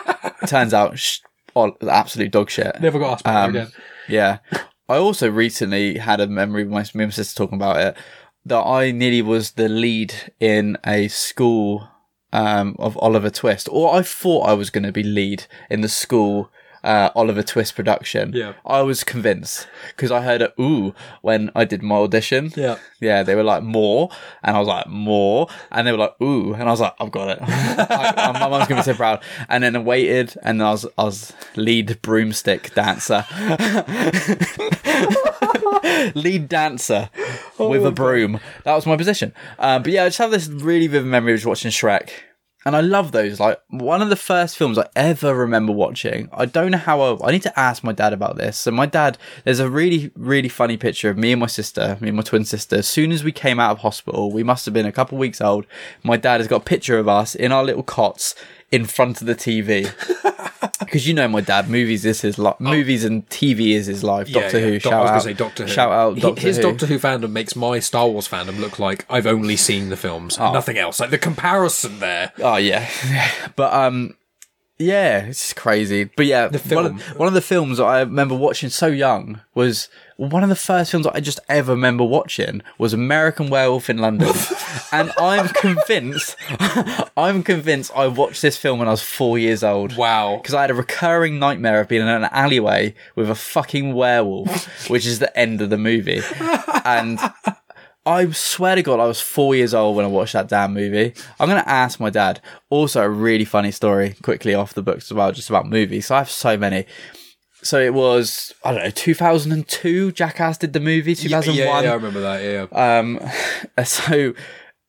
Turns out, sh- oh, absolute dog shit. Never got asked about Um, it again. Yeah. I also recently had a memory with my, me and my sister talking about it that I nearly was the lead in a school um, of Oliver Twist, or I thought I was going to be lead in the school uh, Oliver Twist production. Yeah. I was convinced because I heard a ooh when I did my audition. Yeah. Yeah, they were like more, and I was like more, and they were like ooh, and I was like I've got it. I, my mum's gonna be so proud. And then I waited, and I was I was lead broomstick dancer, lead dancer with a broom. That was my position. Um, but yeah, I just have this really vivid memory of watching Shrek. And I love those. Like, one of the first films I ever remember watching. I don't know how I... I need to ask my dad about this. So my dad... There's a really, really funny picture of me and my sister, me and my twin sister. As soon as we came out of hospital, we must have been a couple of weeks old. My dad has got a picture of us in our little cots in front of the T V. Because you know my dad, movies is his life. Movies and T V is his life. Yeah, Doctor yeah. Who, Do- shout I was out. going to say Doctor Who. Shout out Doctor His Who. Doctor Who fandom makes my Star Wars fandom look like I've only seen the films, Oh. nothing else. Like the comparison there. Oh yeah, but um, yeah, it's just crazy. But yeah, The one film. of, one of the films that I remember watching so young was one of the first films that I just ever remember watching was American Werewolf in London, and I'm convinced, I'm convinced I watched this film when I was four years old. Wow. Because I had a recurring nightmare of being in an alleyway with a fucking werewolf, which is the end of the movie, and. I swear to God, I was four years old when I watched that damn movie. I'm going to ask my dad. Also, a really funny story, quickly off the books as well, just about movies. So I have so many. So it was, I don't know, two thousand two, Jackass did the movie, two thousand one. Yeah, yeah, I remember that, yeah. Um, so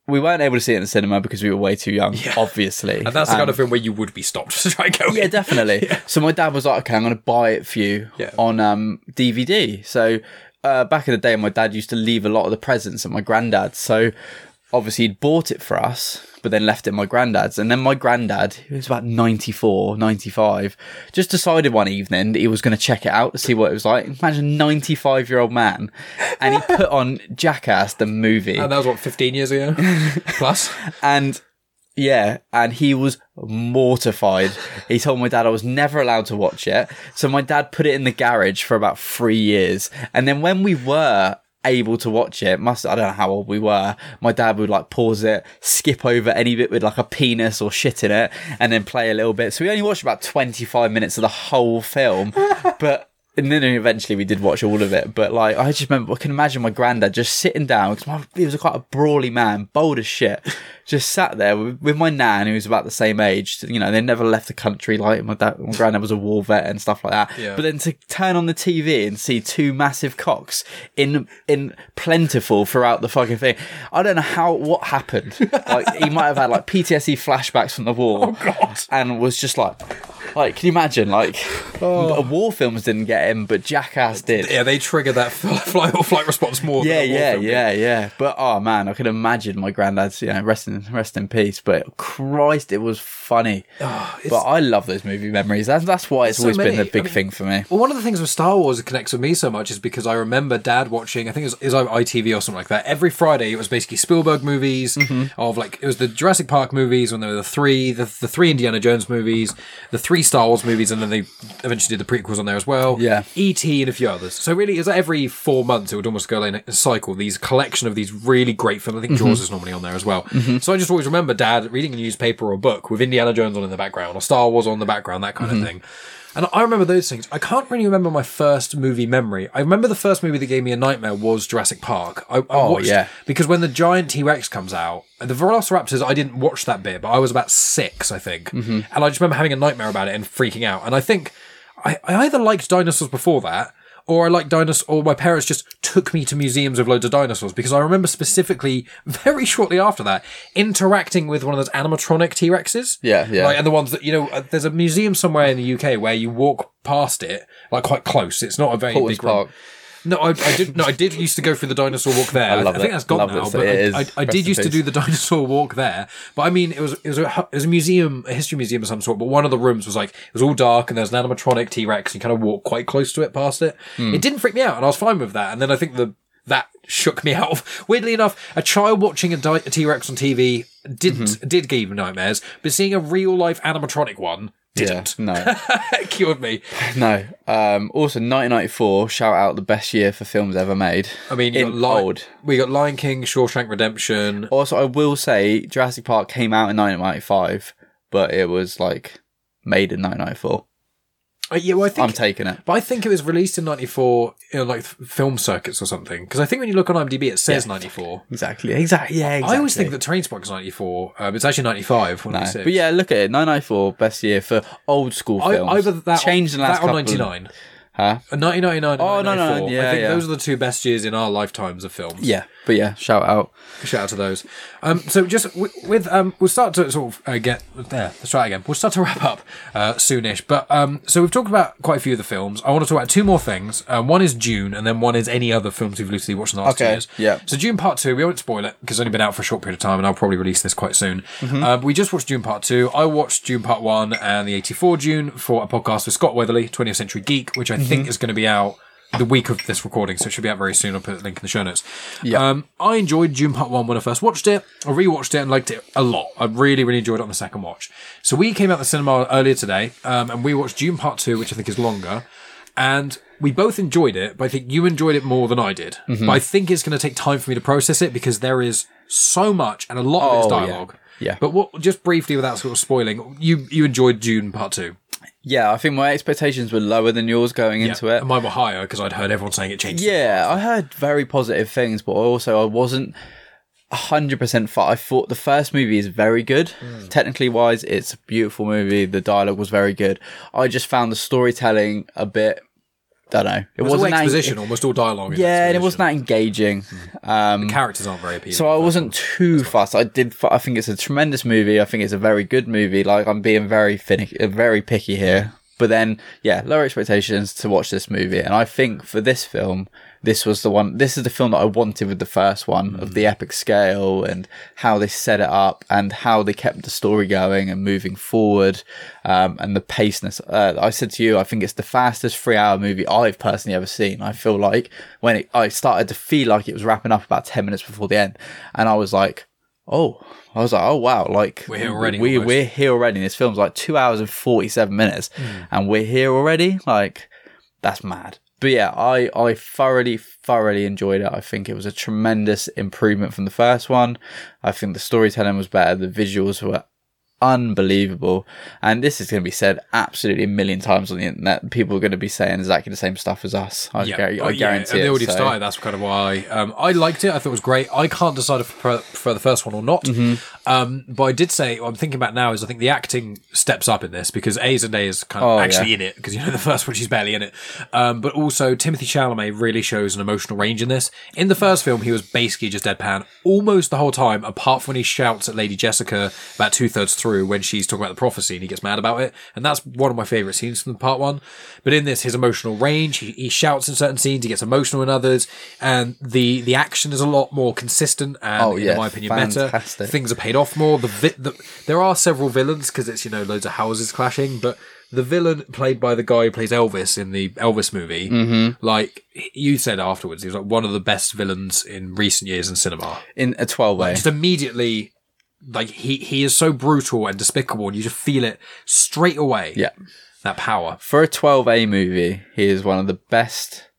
we weren't able to see it in the cinema because we were way too young, yeah. obviously. And that's the um, kind of film where you would be stopped to try and go Yeah, in. definitely. yeah. So my dad was like, okay, I'm going to buy it for you yeah. on um, D V D. So uh, back in the day, my dad used to leave a lot of the presents at my granddad's. So obviously he'd bought it for us, but then left it at my granddad's. And then my granddad, who was about ninety-four, ninety-five, just decided one evening that he was going to check it out to see what it was like. Imagine a ninety-five-year-old man. And he put on Jackass, the movie. And that was, what, fifteen years ago? Plus? And... yeah, and he was mortified. He told my dad I was never allowed to watch it. So my dad put it in the garage for about three years. And then when we were able to watch it, must I don't know how old we were, my dad would like pause it, skip over any bit with like a penis or shit in it, and then play a little bit. So we only watched about twenty-five minutes of the whole film. But... and then eventually we did watch all of it. But like, I just remember, I can imagine my granddad just sitting down, because he was quite a brawly man, bold as shit, just sat there with, with my nan, who was about the same age. You know, they never left the country. Like my dad, my granddad was a war vet and stuff like that. Yeah. But then to turn on the T V and see two massive cocks in in plentiful throughout the fucking thing, I don't know how what happened. Like he might have had like P T S D flashbacks from the war, oh, God. and was just like. Like, can you imagine? Like, oh. war films didn't get him, but Jackass did. Yeah, they triggered that flight or flight response more. Yeah, than a war yeah, film yeah, did. yeah. But oh man, I can imagine my granddad's, you know, rest in rest in peace. But Christ, it was funny. Oh, but I love those movie memories. That's that's why it's so always many. been a big I mean, thing for me. Well, one of the things with Star Wars that connects with me so much is because I remember Dad watching. I think it was, it was either I T V or something like that. Every Friday, it was basically Spielberg movies mm-hmm. of like it was the Jurassic Park movies when there were the three, the, the three Indiana Jones movies, the three Star Wars movies, and then they eventually did the prequels on there as well. Yeah. E T and a few others. So really, it was every four months, it would almost go in a cycle, these collection of these really great films. I think mm-hmm. Jaws is normally on there as well. Mm-hmm. So I just always remember Dad reading a newspaper or book with Indiana Jones on in the background, or Star Wars on the background, that kind mm-hmm. of thing. And I remember those things. I can't really remember my first movie memory. I remember the first movie that gave me a nightmare was Jurassic Park. I, I oh, watched, yeah. Because when the giant T-Rex comes out, the Velociraptors, I didn't watch that bit, but I was about six, I think. Mm-hmm. And I just remember having a nightmare about it and freaking out. And I think I, I either liked dinosaurs before that, or I liked dinosaurs, or my parents just took me to museums of loads of dinosaurs, because I remember specifically, very shortly after that, interacting with one of those animatronic T-Rexes. Yeah, yeah. Like, and the ones that, you know, there's a museum somewhere in the U K where you walk past it, like quite close. It's not a very Porter's big run. Park. No, I, I did. No, I did used to go through the dinosaur walk there. I love I think it. that's gone love now. It. But it I, I, I did used to do the dinosaur walk there. But I mean, it was it was a it was a museum, a history museum of some sort. But one of the rooms was like it was all dark, and there's an animatronic T-Rex. And you kind of walk quite close to it, past it. Mm. It didn't freak me out, and I was fine with that. And then I think the that shook me out. Weirdly enough, a child watching a, di- a T-Rex on T V didn't mm-hmm. did give me nightmares, but seeing a real life animatronic one. Didn't. Yeah, no. It cured me. No. Um, also, nineteen ninety-four, shout out the best year for films ever made. I mean, you in got Lion, old. We got Lion King, Shawshank Redemption. Also, I will say Jurassic Park came out in nineteen ninety-five, but it was like made in nineteen ninety-four. Uh, yeah, well, I think I'm taking it. But I think it was released in ninety-four, you know, like film circuits or something. Because I think when you look on IMDb, it says yeah, ninety-four. Exactly. Exactly. Yeah. Exactly. I always think that Trainspotting is ninety-four. Um, it's actually ninety-five. No. But yeah, look at it. nineteen ninety-four, best year for old school films. I, either that, Changed in the last that or couple ninety-nine. Of... Huh? nineteen ninety-nine. Oh no, no, yeah, I think yeah. those are the two best years in our lifetimes of films. Yeah, but yeah, shout out, shout out to those. Um, so just w- with um, we'll start to sort of uh, get there. Let's try again. We'll start to wrap up uh, soonish. But um, so we've talked about quite a few of the films. I want to talk about two more things. Um, one is Dune, and then one is any other films we've loosely watched in the last okay. two years. Yeah. So Dune Part Two. We won't spoil it because it's only been out for a short period of time, and I'll probably release this quite soon. Mm-hmm. Uh, we just watched Dune Part Two. I watched Dune Part One and the eighty-four Dune for a podcast with Scott Weatherly, twentieth Century Geek, which I mm-hmm. think is going to be out the week of this recording, so it should be out very soon. I'll put a link in the show notes. Yeah. Um, I enjoyed Dune Part one when I first watched it. I rewatched it and liked it a lot. I really, really enjoyed it on the second watch. So we came out the cinema earlier today, um, and we watched Dune Part two, which I think is longer, and we both enjoyed it, but I think you enjoyed it more than I did. Mm-hmm. But I think it's going to take time for me to process it because there is so much, and a lot of oh, it is dialogue. Yeah. yeah. But what, just briefly, without sort of spoiling, you, you enjoyed Dune Part two. Yeah, I think my expectations were lower than yours going yeah, into it. And mine were higher because I'd heard everyone saying it changed. Yeah, I heard very positive things, but also I wasn't one hundred percent far. I thought the first movie is very good. Mm. Technically wise, it's a beautiful movie. The dialogue was very good. I just found the storytelling a bit don't know. It, it was wasn't all exposition, that, almost all dialogue. Yeah, and it wasn't that engaging. Um, the characters aren't very appealing. So I wasn't too fussed. I did. I think it's a tremendous movie. I think it's a very good movie. Like, I'm being very finicky, very picky here. But then, yeah, lower expectations to watch this movie. And I think for this film, this was the one, this is the film that I wanted with the first one, mm. of the epic scale and how they set it up and how they kept the story going and moving forward, um, and the paceness. Uh, I said to you, I think it's the fastest three hour movie I've personally ever seen. I feel like when it, I started to feel like it was wrapping up about ten minutes before the end. And I was like, oh, I was like, oh wow, like we're here already. We, we're here already. This film's like two hours and forty-seven minutes mm. and we're here already. Like, that's mad. But yeah, I, I thoroughly, thoroughly enjoyed it. I think it was a tremendous improvement from the first one. I think the storytelling was better. The visuals were unbelievable. And this is going to be said absolutely a million times on the internet. People are going to be saying exactly the same stuff as us. I, yeah. gar- I oh, guarantee yeah. it. They already so. started. That's kind of why. Um, I liked it. I thought it was great. I can't decide if I prefer the first one or not. Mm-hmm. Um, but I did say, what I'm thinking about now is I think the acting steps up in this because A Zendaya is kind of oh, actually yeah. in it because, you know, the first one, she's barely in it. Um, but also Timothée Chalamet really shows an emotional range in this. In the first film, he was basically just deadpan almost the whole time, apart from when he shouts at Lady Jessica about two thirds through when she's talking about the prophecy and he gets mad about it. And that's one of my favourite scenes from part one. But in this, his emotional range, he, he shouts in certain scenes, he gets emotional in others, and the, the action is a lot more consistent and, oh, yeah, in my opinion, fantastic. better. Things are paid off more. The, vi- the There are several villains because it's, you know, loads of houses clashing, but the villain played by the guy who plays Elvis in the Elvis movie, mm-hmm. like you said afterwards, he was like one of the best villains in recent years in cinema. In a twelve A. Like, just immediately... Like, he, he is so brutal and despicable, and you just feel it straight away. Yeah. That power. For a twelve A movie, he is one of the best,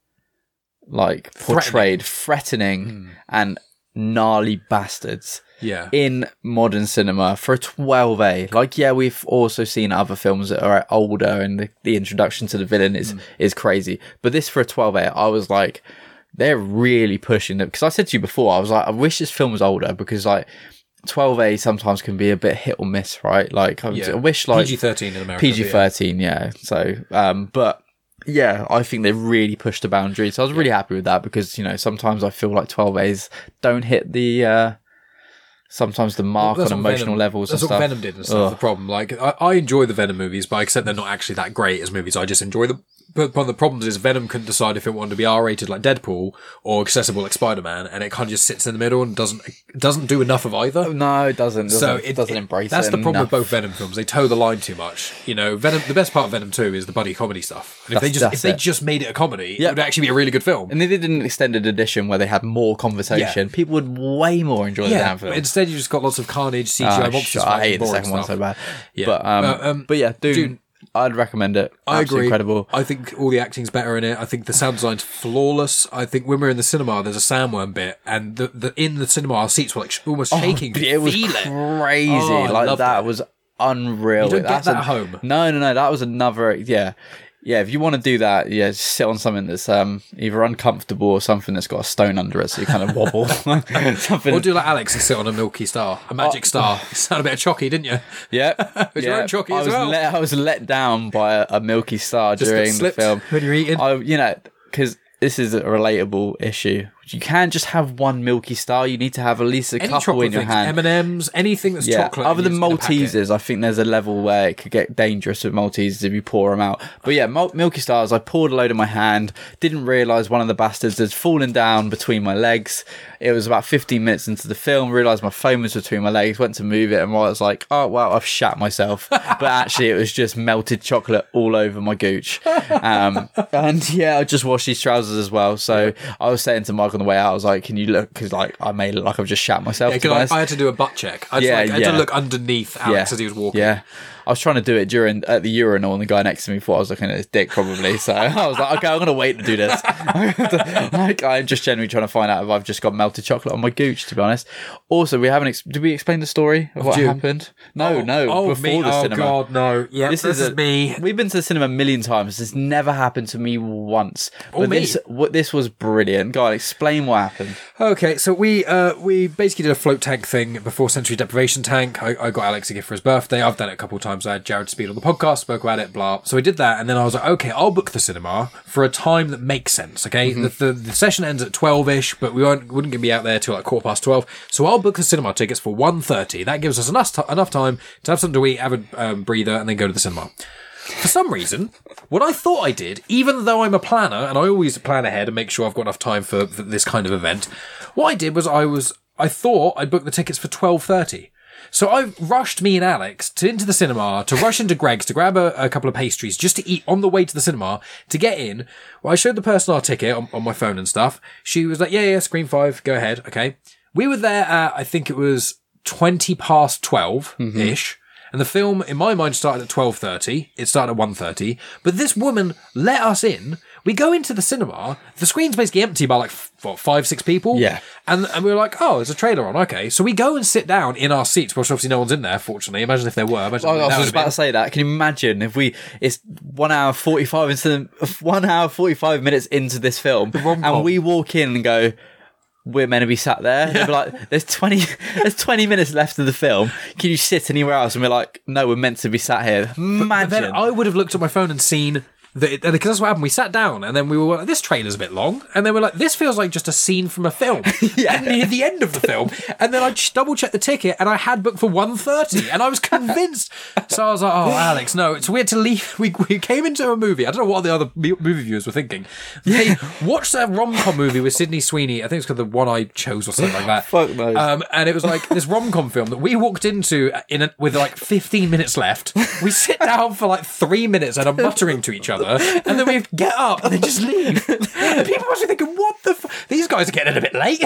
like, portrayed, threatening, threatening mm. and gnarly bastards yeah. in modern cinema. For a twelve A. Like, yeah, we've also seen other films that are older, and the, the introduction to the villain is, mm. is crazy. But this, for a twelve A, I was like, they're really pushing it. Because I said to you before, I was like, I wish this film was older, because, like, twelve A sometimes can be a bit hit or miss, right? Like, I, yeah. I wish, like... P G thirteen in America. P G thirteen, yeah. yeah. So, um, but, yeah, I think they really pushed the boundaries. So I was really happy with that because, you know, sometimes I feel like twelve A's don't hit the... Uh, sometimes the mark well, on emotional Venom, levels that's and stuff. That's what Venom did and stuff. Ugh. The problem, like, I, I enjoy the Venom movies, but I accept they're not actually that great as movies. I just enjoy them. But one of the problems is Venom couldn't decide if it wanted to be R-rated like Deadpool or accessible like Spider-Man, and it kind of just sits in the middle and doesn't doesn't do enough of either. No, it doesn't. It doesn't so it doesn't embrace that's it. That's the problem enough. with both Venom films. They toe the line too much. You know, Venom. The best part of Venom two is the buddy comedy stuff. And if that's, they just if they it. just made it a comedy, yep. it would actually be a really good film. And they did an extended edition where they had more conversation. Yeah. People would way more enjoy yeah, the damn film. But instead, you just got lots of carnage, C G I uh, monsters. I hate the second stuff. one so bad. Yeah. But um, uh, um, but yeah, Dune. Dune I'd recommend it. I Absolutely agree. Incredible. I think all the acting's better in it. I think the sound design's flawless. I think when we're in the cinema, there's a sandworm bit, and the, the in the cinema, our seats were like sh- almost shaking. Oh, it was feel crazy. It. Oh, like that, that was unreal. You don't That's get that a, at home. No, no, no. That was another. Yeah. Yeah, if you want to do that, yeah, just sit on something that's um, either uncomfortable or something that's got a stone under it, so you kind of wobble. something. Or do like Alex and sit on a Milky Star, a magic oh. star. You sound a bit of Chocky, didn't you? Yeah, was yeah. your own Chocky I as was well. Let, I was let down by a, a Milky Star Just during the film when you're eating. I, you know, because this is a relatable issue. You can't just have one Milky Star. You need to have at least a Any couple in your things, hand. M and M's, anything that's yeah. chocolate. Other than Maltesers, I think there's a level where it could get dangerous with Maltesers if you pour them out. But yeah, Mil- Milky Stars, I poured a load in my hand, didn't realise one of the bastards had fallen down between my legs. It was about fifteen minutes into the film, realised my phone was between my legs, went to move it, and I was like, oh, wow, I've shat myself. But actually, it was just melted chocolate all over my gooch. Um, and yeah, I just washed these trousers as well. So I was saying to Mike on the way out, I was like, can you look? Because like, I made it look like I've just shat myself. Yeah, because I, I had to do a butt check. I, yeah, like, I had yeah. to look underneath Alex yeah. as he was walking. Yeah. I was trying to do it during at the urinal, and the guy next to me thought I was looking at his dick, probably. So I was like, okay, I'm gonna wait to do this. Like, I'm just genuinely trying to find out if I've just got melted chocolate on my gooch. To be honest. Also, we haven't. Ex- did we explain the story of, of what June? happened? No, oh, no. Oh, before me? the oh cinema. God, no. Yeah, this, this is, is a, me. We've been to the cinema a million times. This never happened to me once. Or but me. This, what this was brilliant. Go on, explain explain what happened. Okay, so we uh, we basically did a float tank thing before Sensory Deprivation Tank. I, I got Alex a gift for his birthday. I've done it a couple of times. I had Jared Speed on the podcast, spoke about it, blah. So we did that, and then I was like, okay, I'll book the cinema for a time that makes sense, okay? Mm-hmm. The, the the session ends at twelve-ish, but we won't, wouldn't be out there till like quarter past twelve. So I'll book the cinema tickets for one thirty. That gives us enough, t- enough time to have something to eat, have a um, breather, and then go to the cinema. For some reason, what I thought I did, even though I'm a planner, and I always plan ahead and make sure I've got enough time for, for this kind of event, what I did was I was I thought I'd booked the tickets for twelve thirty. So I rushed me and Alex to into the cinema, to rush into Greg's, to grab a, a couple of pastries, just to eat on the way to the cinema, to get in. Well, I showed the person our ticket on, on my phone and stuff. She was like, yeah, yeah, screen five, go ahead, okay. We were there at, I think it was twenty past twelve-ish. Mm-hmm. And the film, in my mind, started at twelve thirty. It started at one thirty. But this woman let us in. We go into the cinema. The screen's basically empty by like, what, five, six people? Yeah. And and we were like, oh, there's a trailer on. Okay. So we go and sit down in our seats, which obviously no one's in there, fortunately. Imagine if there were. Imagine I was that just about to say that. Can you imagine if we, it's one hour forty-five into, one hour forty-five minutes into this film, and we walk in and go, we're meant to be sat there. Yeah. We're like, there's twenty, there's twenty minutes left of the film. Can you sit anywhere else? And we're like, no, we're meant to be sat here. Imagine. But, but then I would have looked at my phone and seen that, because that's what happened. We sat down and then we were like, this trailer's a bit long. And then we're like, this feels like just a scene from a film. Yeah. And near the end of the film. And then I just double checked the ticket and I had booked for one thirty and I was convinced. So I was like, oh, Alex, no, it's weird to leave. We, we came into a movie. I don't know what the other movie viewers were thinking. They watched a rom-com movie with Sydney Sweeney. I think it's called The One I Chose or something like that. Fuck no. Um, and it was like this rom-com film that we walked into in a, with like fifteen minutes left. We sit down for like three minutes and are muttering to each other. And then we get up and then just leave. And people must be thinking, what the f- these guys are getting a bit late.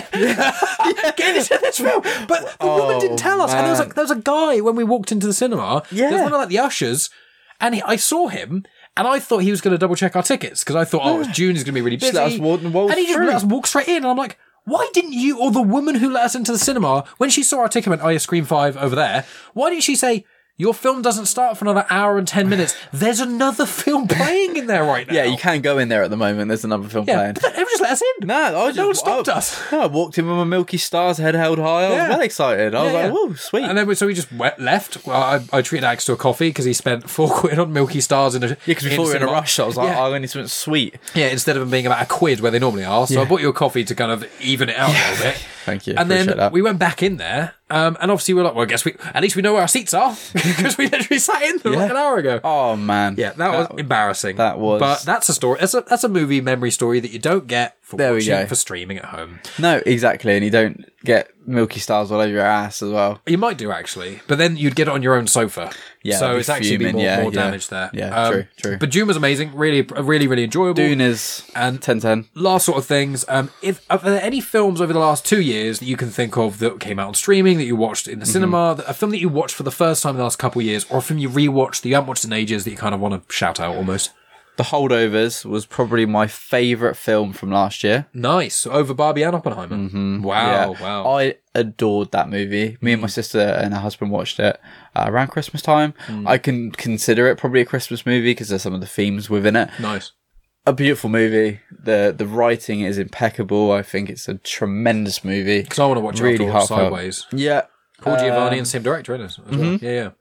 Getting into this film. But the Oh, woman didn't tell us. man. And there was, like, there was a guy when we walked into the cinema. Yeah. There was one of like the ushers. And he, I saw him. And I thought he was going to double check our tickets. Because I thought, oh, it's June, he's going to be really busy. Just let us walk the walls and he just through. let us walk straight in. And I'm like, why didn't you, or the woman who let us into the cinema, when she saw our ticket, went, oh, yeah, screen five over there. Why didn't she say, your film doesn't start for another hour and ten minutes. There's another film playing in there right now. Yeah, you can't go in there at the moment. There's another film Yeah, playing. but they just let us in. No, I just, No one stopped I, us. No, I walked in with my Milky Stars head held high. I was Yeah. well excited. I was Yeah, like, yeah. whoa, sweet. And then we, so we just went, left. Well, I, I treated Alex to a coffee because he spent four quid on Milky Stars in a yeah, because before we were in a cinema. rush, I was like, Yeah. oh, I need something sweet. Yeah, instead of them being about a quid where they normally are. So Yeah. I bought you a coffee to kind of even it out a little bit. Thank you. And then Appreciate that. we went back in there, um, and obviously we were like, well, I guess we at least we know where our seats are because we literally sat in them Yeah. like an hour ago. Oh man, Yeah, that, was embarrassing. that was- But that's a story. That's a that's a movie memory story that you don't get for There we watching go. for streaming at home. no, exactly, and you don't get Milky Stars all over your ass as well. You might do actually, but then you'd get it on your own sofa. Yeah, so it'd be it's actually be fuming, more, yeah, more yeah. damage there. Yeah, true, true. But Dune was amazing. Really, really, really enjoyable. Dune is And- ten ten. Last sort of things. Um, if are there any films over the last two years that you can think of that came out on streaming that you watched in the Mm-hmm. cinema, that, a film that you watched for the first time in the last couple of years, or a film you rewatched that you haven't watched in ages that you kind of want to shout out almost? The Holdovers was probably my favourite film from last year. Nice. So over Barbie and Oppenheimer. Mm-hmm. Wow, Yeah. wow. I adored that movie. Me and my sister and her husband watched it uh, around Christmas time. I can consider it probably a Christmas movie because there's some of the themes within it. Nice. A beautiful movie. The the writing is impeccable. I think it's a tremendous movie. Because I want to watch Really it after heartfelt. Sideways. Yeah. Paul Giovanni Um, and same director, isn't it? As well? Yeah, yeah.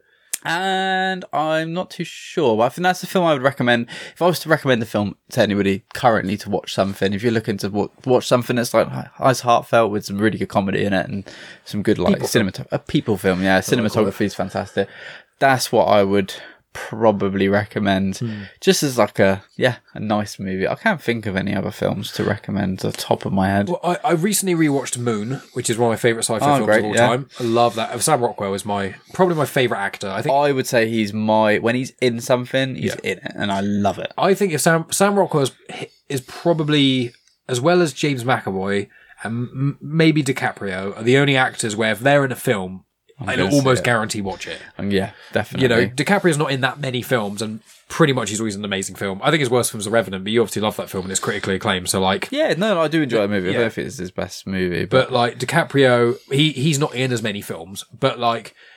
And I'm not too sure, but I think that's the film I would recommend. If I was to recommend the film to anybody currently to watch something, if you're looking to w- watch something that's like nice, heartfelt with some really good comedy in it and some good like People cinemat a people film, yeah, cinematography is fantastic. That's what I would probably recommend, just as like a yeah a nice movie. I can't think of any other films to recommend off the top of my head. Well, I, I recently rewatched Moon, which is one of my favourite sci-fi Oh, films great, of all yeah. time. I love that. Sam Rockwell is my probably my favourite actor. I think I would say he's my when he's in something, he's Yeah. in it, and I love it. I think if Sam Sam Rockwell is, is probably, as well as James McAvoy and m- maybe DiCaprio, are the only actors where if they're in a film, I'd gonna say almost it. guarantee watch it. And yeah, definitely. You know, DiCaprio's not in that many films, and pretty much he's always an amazing film. I think his worst film is The Revenant, but you obviously love that film and it's critically acclaimed. So like, Yeah, no, no, I do enjoy that movie. I Yeah. don't know if it's his best movie, but, but like DiCaprio, he he's not in as many films, but like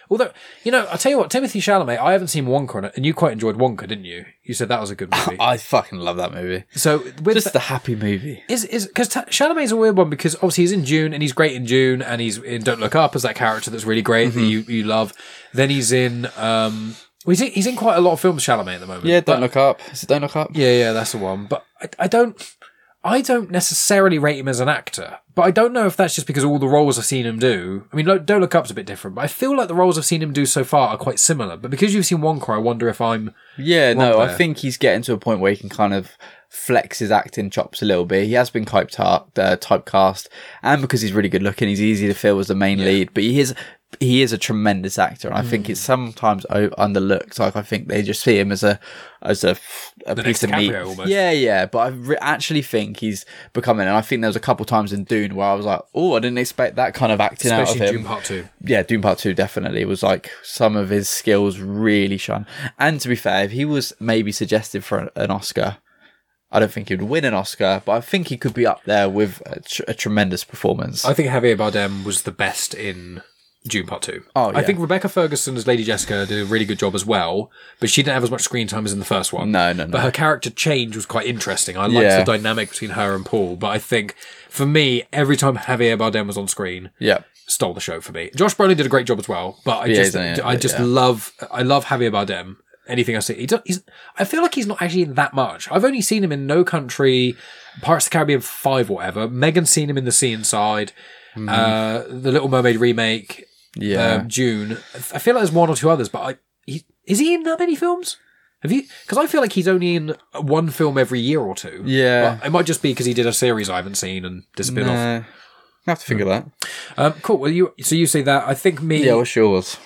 Although, you know, I'll tell you what, Timothy Chalamet, I haven't seen Wonka, and you quite enjoyed Wonka, didn't you? You said that was a good movie. I fucking love that movie. So, with Just the, a happy movie. Is is because Chalamet's a weird one because obviously he's in June and he's great in June and he's in Don't Look Up as that character that's really great Mm-hmm. that you, you love. Then he's in um well, he's in, he's in quite a lot of films, Chalamet, at the moment. Yeah, Don't But- Look Up. Is it Don't Look Up? Yeah, yeah, that's the one. But I, I don't I don't necessarily rate him as an actor. But I don't know if that's just because all the roles I've seen him do. I mean, Lo- Don't Look Up's a bit different, but I feel like the roles I've seen him do so far are quite similar. But because you've seen Wonka, I wonder if I'm Yeah, no, Wrong I there. think he's getting to a point where he can kind of flex his acting chops a little bit. He has been typed up, uh, typecast, and because he's really good looking, he's easy to fill as the main lead. But he is he is a tremendous actor, and I think it's sometimes o- underlooked. Like I think they just see him as a as a, a The piece next of meat. DiCaprio almost. Yeah, yeah. But I re- actually think he's becoming, and I think there was a couple times in Dune where I was like, oh, I didn't expect that kind of acting out of especially him. June Part Two. Yeah, Doom Part two definitely was like some of his skills really shone. And to be fair, if he was maybe suggested for an, an Oscar, I don't think he would win an Oscar, but I think he could be up there with a, tr- a tremendous performance. I think Javier Bardem was the best in June Part Two. Oh, I yeah. think Rebecca Ferguson as Lady Jessica did a really good job as well, but she didn't have as much screen time as in the first one. No, no, no. But her character change was quite interesting. I liked Yeah. the dynamic between her and Paul, but I think for me, every time Javier Bardem was on screen, yeah. stole the show for me. Josh Brolin did a great job as well, but I Yeah, just, he's done it, I just yeah. love, I love Javier Bardem. Anything I see, he does, he's. I feel like he's not actually in that much. I've only seen him in No Country, Pirates of the Caribbean five, whatever. Megan's seen him in The Sea Inside, Mm-hmm. uh, the Little Mermaid remake, Yeah. um, June. I feel like there's one or two others, but I, he, is he in that many films? Have you? Because I feel like he's only in one film every year or two. Yeah. But it might just be because he did a series I haven't seen and disappeared off. Nah. I have to figure that. Um, cool. Well, you so you say that. I think me. Yeah, what's yours?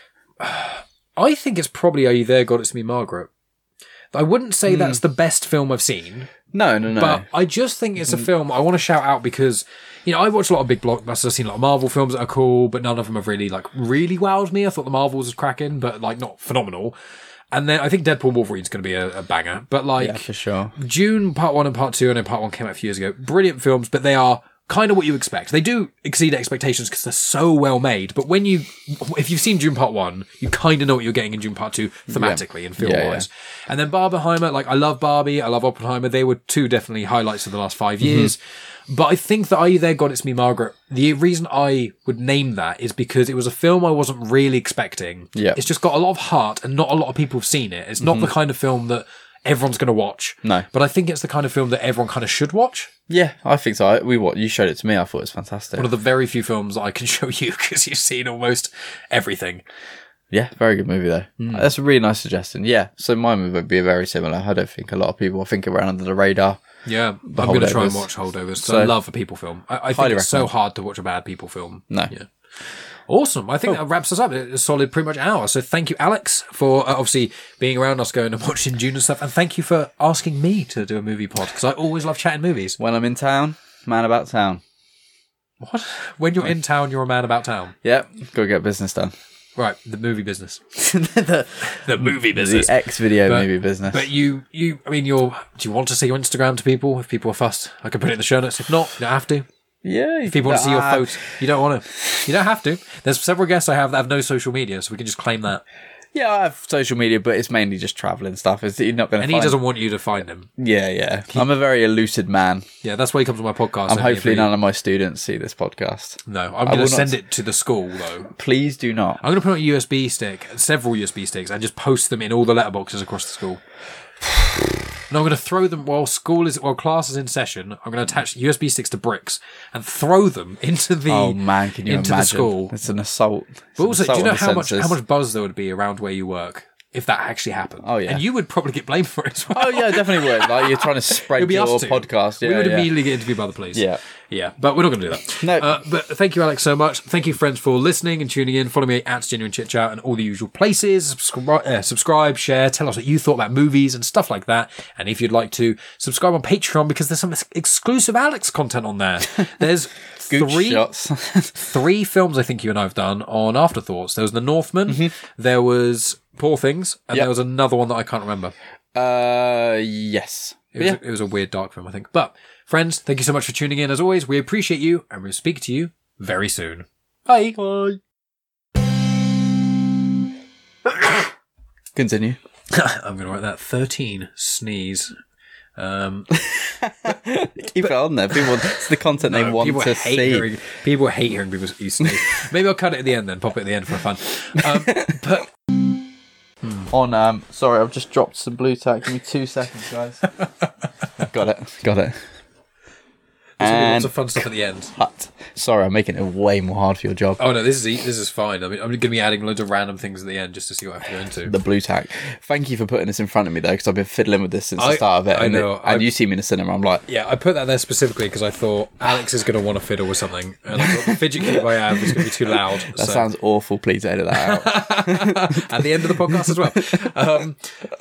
I think it's probably Are You There, God, It's Me, Margaret. I wouldn't say that's the best film I've seen, No, no, no. but I just think it's a film I want to shout out because, you know, I watch a lot of big blockbusters. I've seen a lot of Marvel films that are cool, but none of them have really, like, really wowed me. I thought the Marvels was cracking, but, like, not phenomenal. And then I think Deadpool Wolverine's going to be a, a banger. But, like, yeah, for sure. June Part one and Part two, and then Part one came out a few years ago. Brilliant films, but they are kind of what you expect. They do exceed expectations because they're so well made. But when you, if you've seen June Part one, you kind of know what you're getting in June Part two thematically and film Yeah, wise. And then Barbenheimer, like I love Barbie, I love Oppenheimer. They were two definitely highlights of the last five years. Mm-hmm. But I think that Are You There, God, It's Me, Margaret. The reason I would name that is because it was a film I wasn't really expecting. Yeah. It's just got a lot of heart and not a lot of people have seen it. It's not the kind of film that everyone's going to watch. No. But I think it's the kind of film that everyone kind of should watch. Yeah, I think so. I, we what you showed it to me. I thought it was fantastic. One of the very few films I can show you because you've seen almost everything. Yeah, very good movie though. Hmm. That's a really nice suggestion. Yeah, so mine would be very similar. I don't think a lot of people I think around under the radar. Yeah, I'm going to try and Holdovers. watch Holdovers. So So- I love a people film. I, I think Highly it's so recommend. hard to watch a bad people film. No. Yeah. Awesome. I think that wraps us up. It's a solid pretty much hour. So thank you, Alex, for uh, obviously being around us going and watching June and stuff. And thank you for asking me to do a movie pod because I always love chatting movies. When I'm in town, man about town. What? When you're in town, you're a man about town. Yep, go get business done. Right. The movie business. the, The movie business. the X video But- movie business. But you, you, I mean, you're, do you want to say your Instagram to people? If people are fussed, I can put it in the show notes. If not, you don't have to. yeah, If people want to see your Ah, photo, you don't want to. You don't have to. There's several guests I have that have no social media, so we can just claim that. Yeah, I have social media, but it's mainly just traveling stuff. It's, you're not going to. And he doesn't want you to find him. Yeah, yeah. I'm a very elucid man. Yeah, that's why he comes on my podcast. I'm only hopefully every- none of my students see this podcast. No, I'm I going will to not- send it to the school though. Please do not. I'm going to put on a U S B stick, several U S B sticks, and just post them in all the letterboxes across the school. And I'm going to throw them while school is while class is in session. I'm going to attach U S B sticks to bricks and throw them into the Oh man, can you into imagine? the school. It's an assault. It's But an also, do assault you know on the how much senses. how much buzz there would be around where you work if that actually happened? Oh, yeah. and you would probably get blamed for it as well. Oh yeah, definitely would. Like you're trying to spread It'd be your us two. podcast. Yeah, we would yeah. immediately get interviewed by the police. Yeah. Yeah, but we're not going to do that. No. Uh, but thank you, Alex, so much. Thank you, friends, for listening and tuning in. Follow me at Genuine Chit Chat and all the usual places. Subscribe, uh, subscribe, share, tell us what you thought about movies and stuff like that. And if you'd like to, subscribe on Patreon because there's some ex- exclusive Alex content on there. There's Gooch three shots. three films I think you and I have done on Afterthoughts. There was The Northman, there was Poor Things, and Yep. there was another one that I can't remember. uh, yes. It was, Yeah. a, it was a weird dark film, I think. But, friends, thank you so much for tuning in. As always, we appreciate you, and we'll speak to you very soon. Bye. Bye. Continue. I'm going to write that thirteen sneeze. Um, Keep it on there. People, it's the content no, they want people to hate see. Hearing, people hate hearing people sneeze. Maybe I'll cut it at the end then, pop it at the end for fun. Um, but On, um, sorry, I've just dropped some blue tack. Give me two seconds, guys. Got it. Got it. there's gonna be And lots of fun stuff at the end. cut. Sorry, I'm making it way more hard for your job. Oh no, this is e- this is fine. I mean, I'm going to be adding loads of random things at the end just to see what I have to go into. The blue tack. Thank you for putting this in front of me, though, because I've been fiddling with this since I- the start of it. I and know, It, and I- you see me in the cinema, I'm like, Yeah, I put that there specifically because I thought Alex is going to want to fiddle with something, and I thought the fidget cube I have is going to be too loud. that so. sounds awful. Please edit that out. At the end of the podcast as well. Um,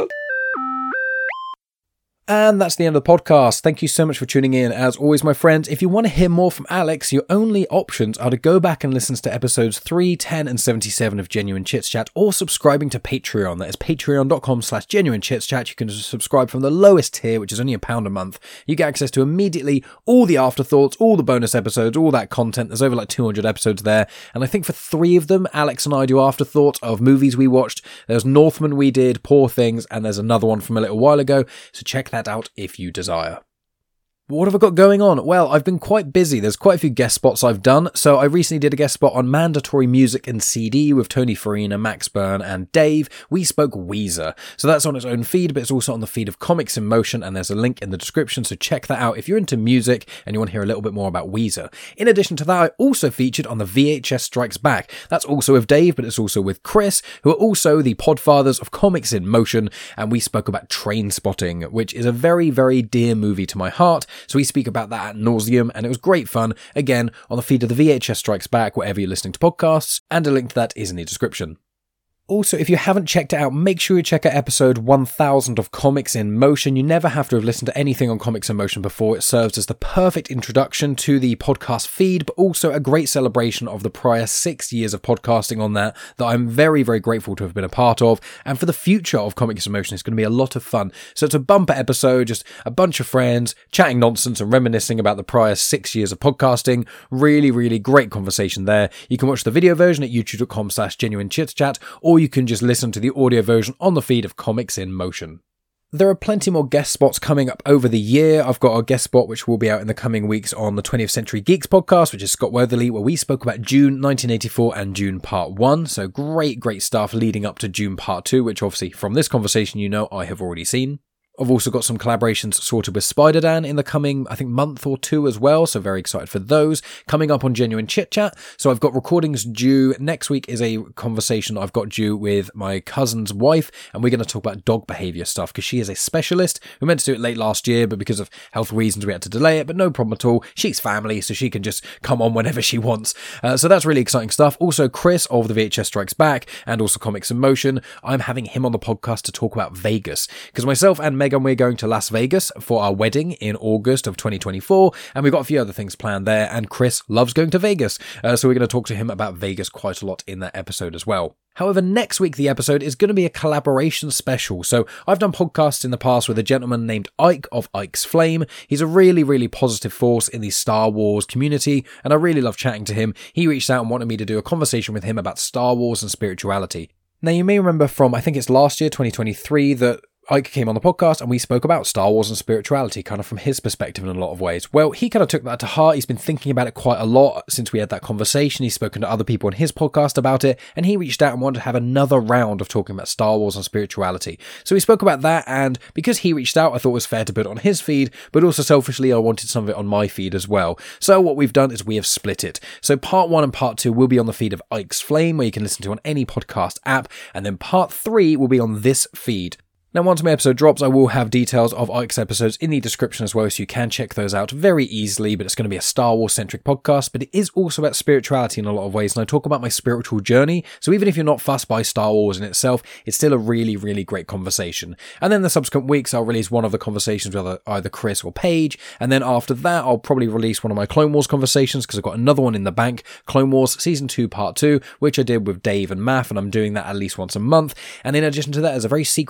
And that's the end of the podcast. Thank you so much for tuning in. As always, my friends, if you want to hear more from Alex, your only options are to go back and listen to episodes three, ten, and seventy-seven of Genuine Chits Chat, or subscribing to Patreon. That is patreon.com slash genuine chits chat. You can subscribe from the lowest tier, which is only a pound a month. You get access to immediately all the afterthoughts, all the bonus episodes, all that content. There's over like two hundred episodes there. And I think for three of them, Alex and I do afterthoughts of movies we watched. There's Northman we did, Poor Things, and there's another one from a little while ago. So check that out if you desire. What have I got going on? Well, I've been quite busy. There's quite a few guest spots I've done. So I recently did a guest spot on Mandatory Music and C D with Tony Farina, Max Byrne, and Dave. We spoke Weezer. So that's on its own feed, but it's also on the feed of Comics in Motion, and there's a link in the description, so check that out if you're into music and you want to hear a little bit more about Weezer. In addition to that, I also featured on the V H S Strikes Back. That's also with Dave, but it's also with Chris, who are also the podfathers of Comics in Motion, and we spoke about Trainspotting, which is a very, very dear movie to my heart. So we speak about that at nauseum, and it was great fun. Again, on the feed of the V H S Strikes Back, wherever you're listening to podcasts, and a link to that is in the description. Also, if you haven't checked it out, make sure you check out episode one thousand of Comics in Motion. You never have to have listened to anything on Comics in Motion before. It serves as the perfect introduction to the podcast feed, but also a great celebration of the prior six years of podcasting on that, that I'm very, very grateful to have been a part of. And for the future of Comics in Motion, it's going to be a lot of fun. So it's a bumper episode, just a bunch of friends chatting nonsense and reminiscing about the prior six years of podcasting. Really, really great conversation there. You can watch the video version at youtube.com slash genuine chits chat, or you can just listen to the audio version on the feed of Comics in Motion. There are plenty more guest spots coming up over the year. I've got a guest spot which will be out in the coming weeks on the twentieth Century Geeks podcast, which is Scott Weatherly, where we spoke about Dune nineteen eighty-four and Dune Part one. So great, great stuff leading up to Dune Part two, which obviously from this conversation you know I have already seen. I've also got some collaborations sorted with Spider-Dan in the coming, I think, month or two as well, so very excited for those. Coming up on Genuine Chit Chat, so I've got recordings due. Next week is a conversation I've got due with my cousin's wife, and we're going to talk about dog behaviour stuff, because she is a specialist. We meant to do it late last year, but because of health reasons we had to delay it, but no problem at all. She's family, so she can just come on whenever she wants. Uh, so that's really exciting stuff. Also, Chris of the V H S Strikes Back, and also Comics in Motion, I'm having him on the podcast to talk about Vegas, because myself and Meg and we're going to Las Vegas for our wedding in August of twenty twenty-four, and we've got a few other things planned there, and Chris loves going to Vegas, uh, so we're going to talk to him about Vegas quite a lot in that episode as well. However, next week the episode is going to be a collaboration special. So I've done podcasts in the past with a gentleman named Ike of Ike's Flame. He's a really, really positive force in the Star Wars community, and I really love chatting to him. He reached out and wanted me to do a conversation with him about Star Wars and spirituality. Now, you may remember from, I think it's last year, twenty twenty-three, that Ike came on the podcast and we spoke about Star Wars and spirituality, kind of from his perspective in a lot of ways. Well, he kind of took that to heart. He's been thinking about it quite a lot since we had that conversation. He's spoken to other people on his podcast about it, and he reached out and wanted to have another round of talking about Star Wars and spirituality. So we spoke about that, and because he reached out, I thought it was fair to put it on his feed, but also selfishly, I wanted some of it on my feed as well. So what we've done is we have split it. So part one and part two will be on the feed of Ike's Flame, where you can listen to on any podcast app, and then part three will be on this feed. Now, once my episode drops, I will have details of Ike's episodes in the description as well, so you can check those out very easily, but it's going to be a Star Wars-centric podcast, but it is also about spirituality in a lot of ways, and I talk about my spiritual journey, so even if you're not fussed by Star Wars in itself, it's still a really, really great conversation. And then the subsequent weeks, I'll release one of the conversations with either Chris or Paige, and then after that, I'll probably release one of my Clone Wars conversations, because I've got another one in the bank, Clone Wars Season two Part two, which I did with Dave and Math, and I'm doing that at least once a month, and in addition to that, there's a very secret special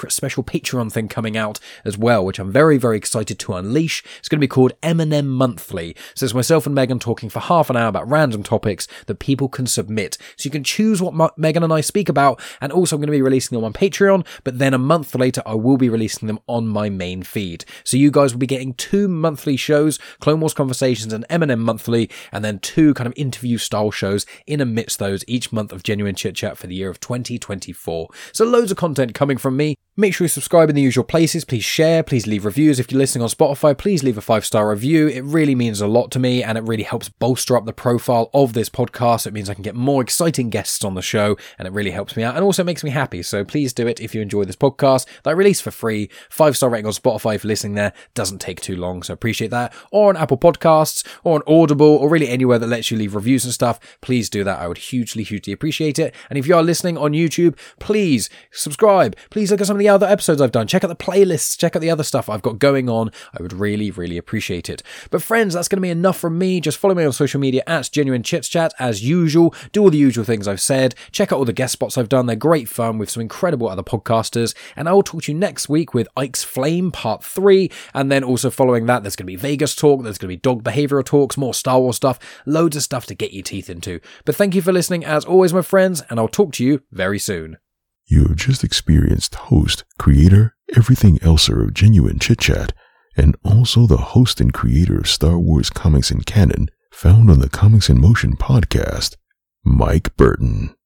Patreon thing coming out as well, which I'm very, very excited to unleash. It's going to be called M and M Monthly. So it's myself and Megan talking for half an hour about random topics that people can submit. So you can choose what Ma- Megan and I speak about, and also I'm going to be releasing them on Patreon, but then a month later I will be releasing them on my main feed. So you guys will be getting two monthly shows, Clone Wars Conversations and M and M Monthly, and then two kind of interview style shows in amidst those each month of Genuine Chit Chat for the year of twenty twenty-four. So loads of content coming from me. Make sure you subscribe in the usual places. Please share. Please leave reviews. If you're listening on Spotify, please leave a five-star review. It really means a lot to me, and it really helps bolster up the profile of this podcast. It means I can get more exciting guests on the show, and it really helps me out and also makes me happy. So please do it if you enjoy this podcast that I release for free. Five-star rating on Spotify if you're listening there. Doesn't take too long, so appreciate that. Or on Apple Podcasts, or on Audible, or really anywhere that lets you leave reviews and stuff. Please do that. I would hugely, hugely appreciate it. And if you are listening on YouTube, please subscribe. Please look at some of the other episodes I've done. Check out the playlists. Check out the other stuff I've got going on. I would really, really appreciate it. But friends, that's going to be enough from me. Just follow me on social media at Genuine Chits Chat as usual. Do all the usual things I've said. Check out all the guest spots I've done. They're great fun with some incredible other podcasters. And I will talk to you next week with Ike's Flame Part three. And then also following that, there's going to be Vegas talk. There's going to be dog behavioral talks, more Star Wars stuff. Loads of stuff to get your teeth into. But thank you for listening as always, my friends, and I'll talk to you very soon. You have just experienced host, creator, everything elser of Genuine Chit Chat, and also the host and creator of Star Wars Comics and Canon, found on the Comics in Motion podcast, Mike Burton.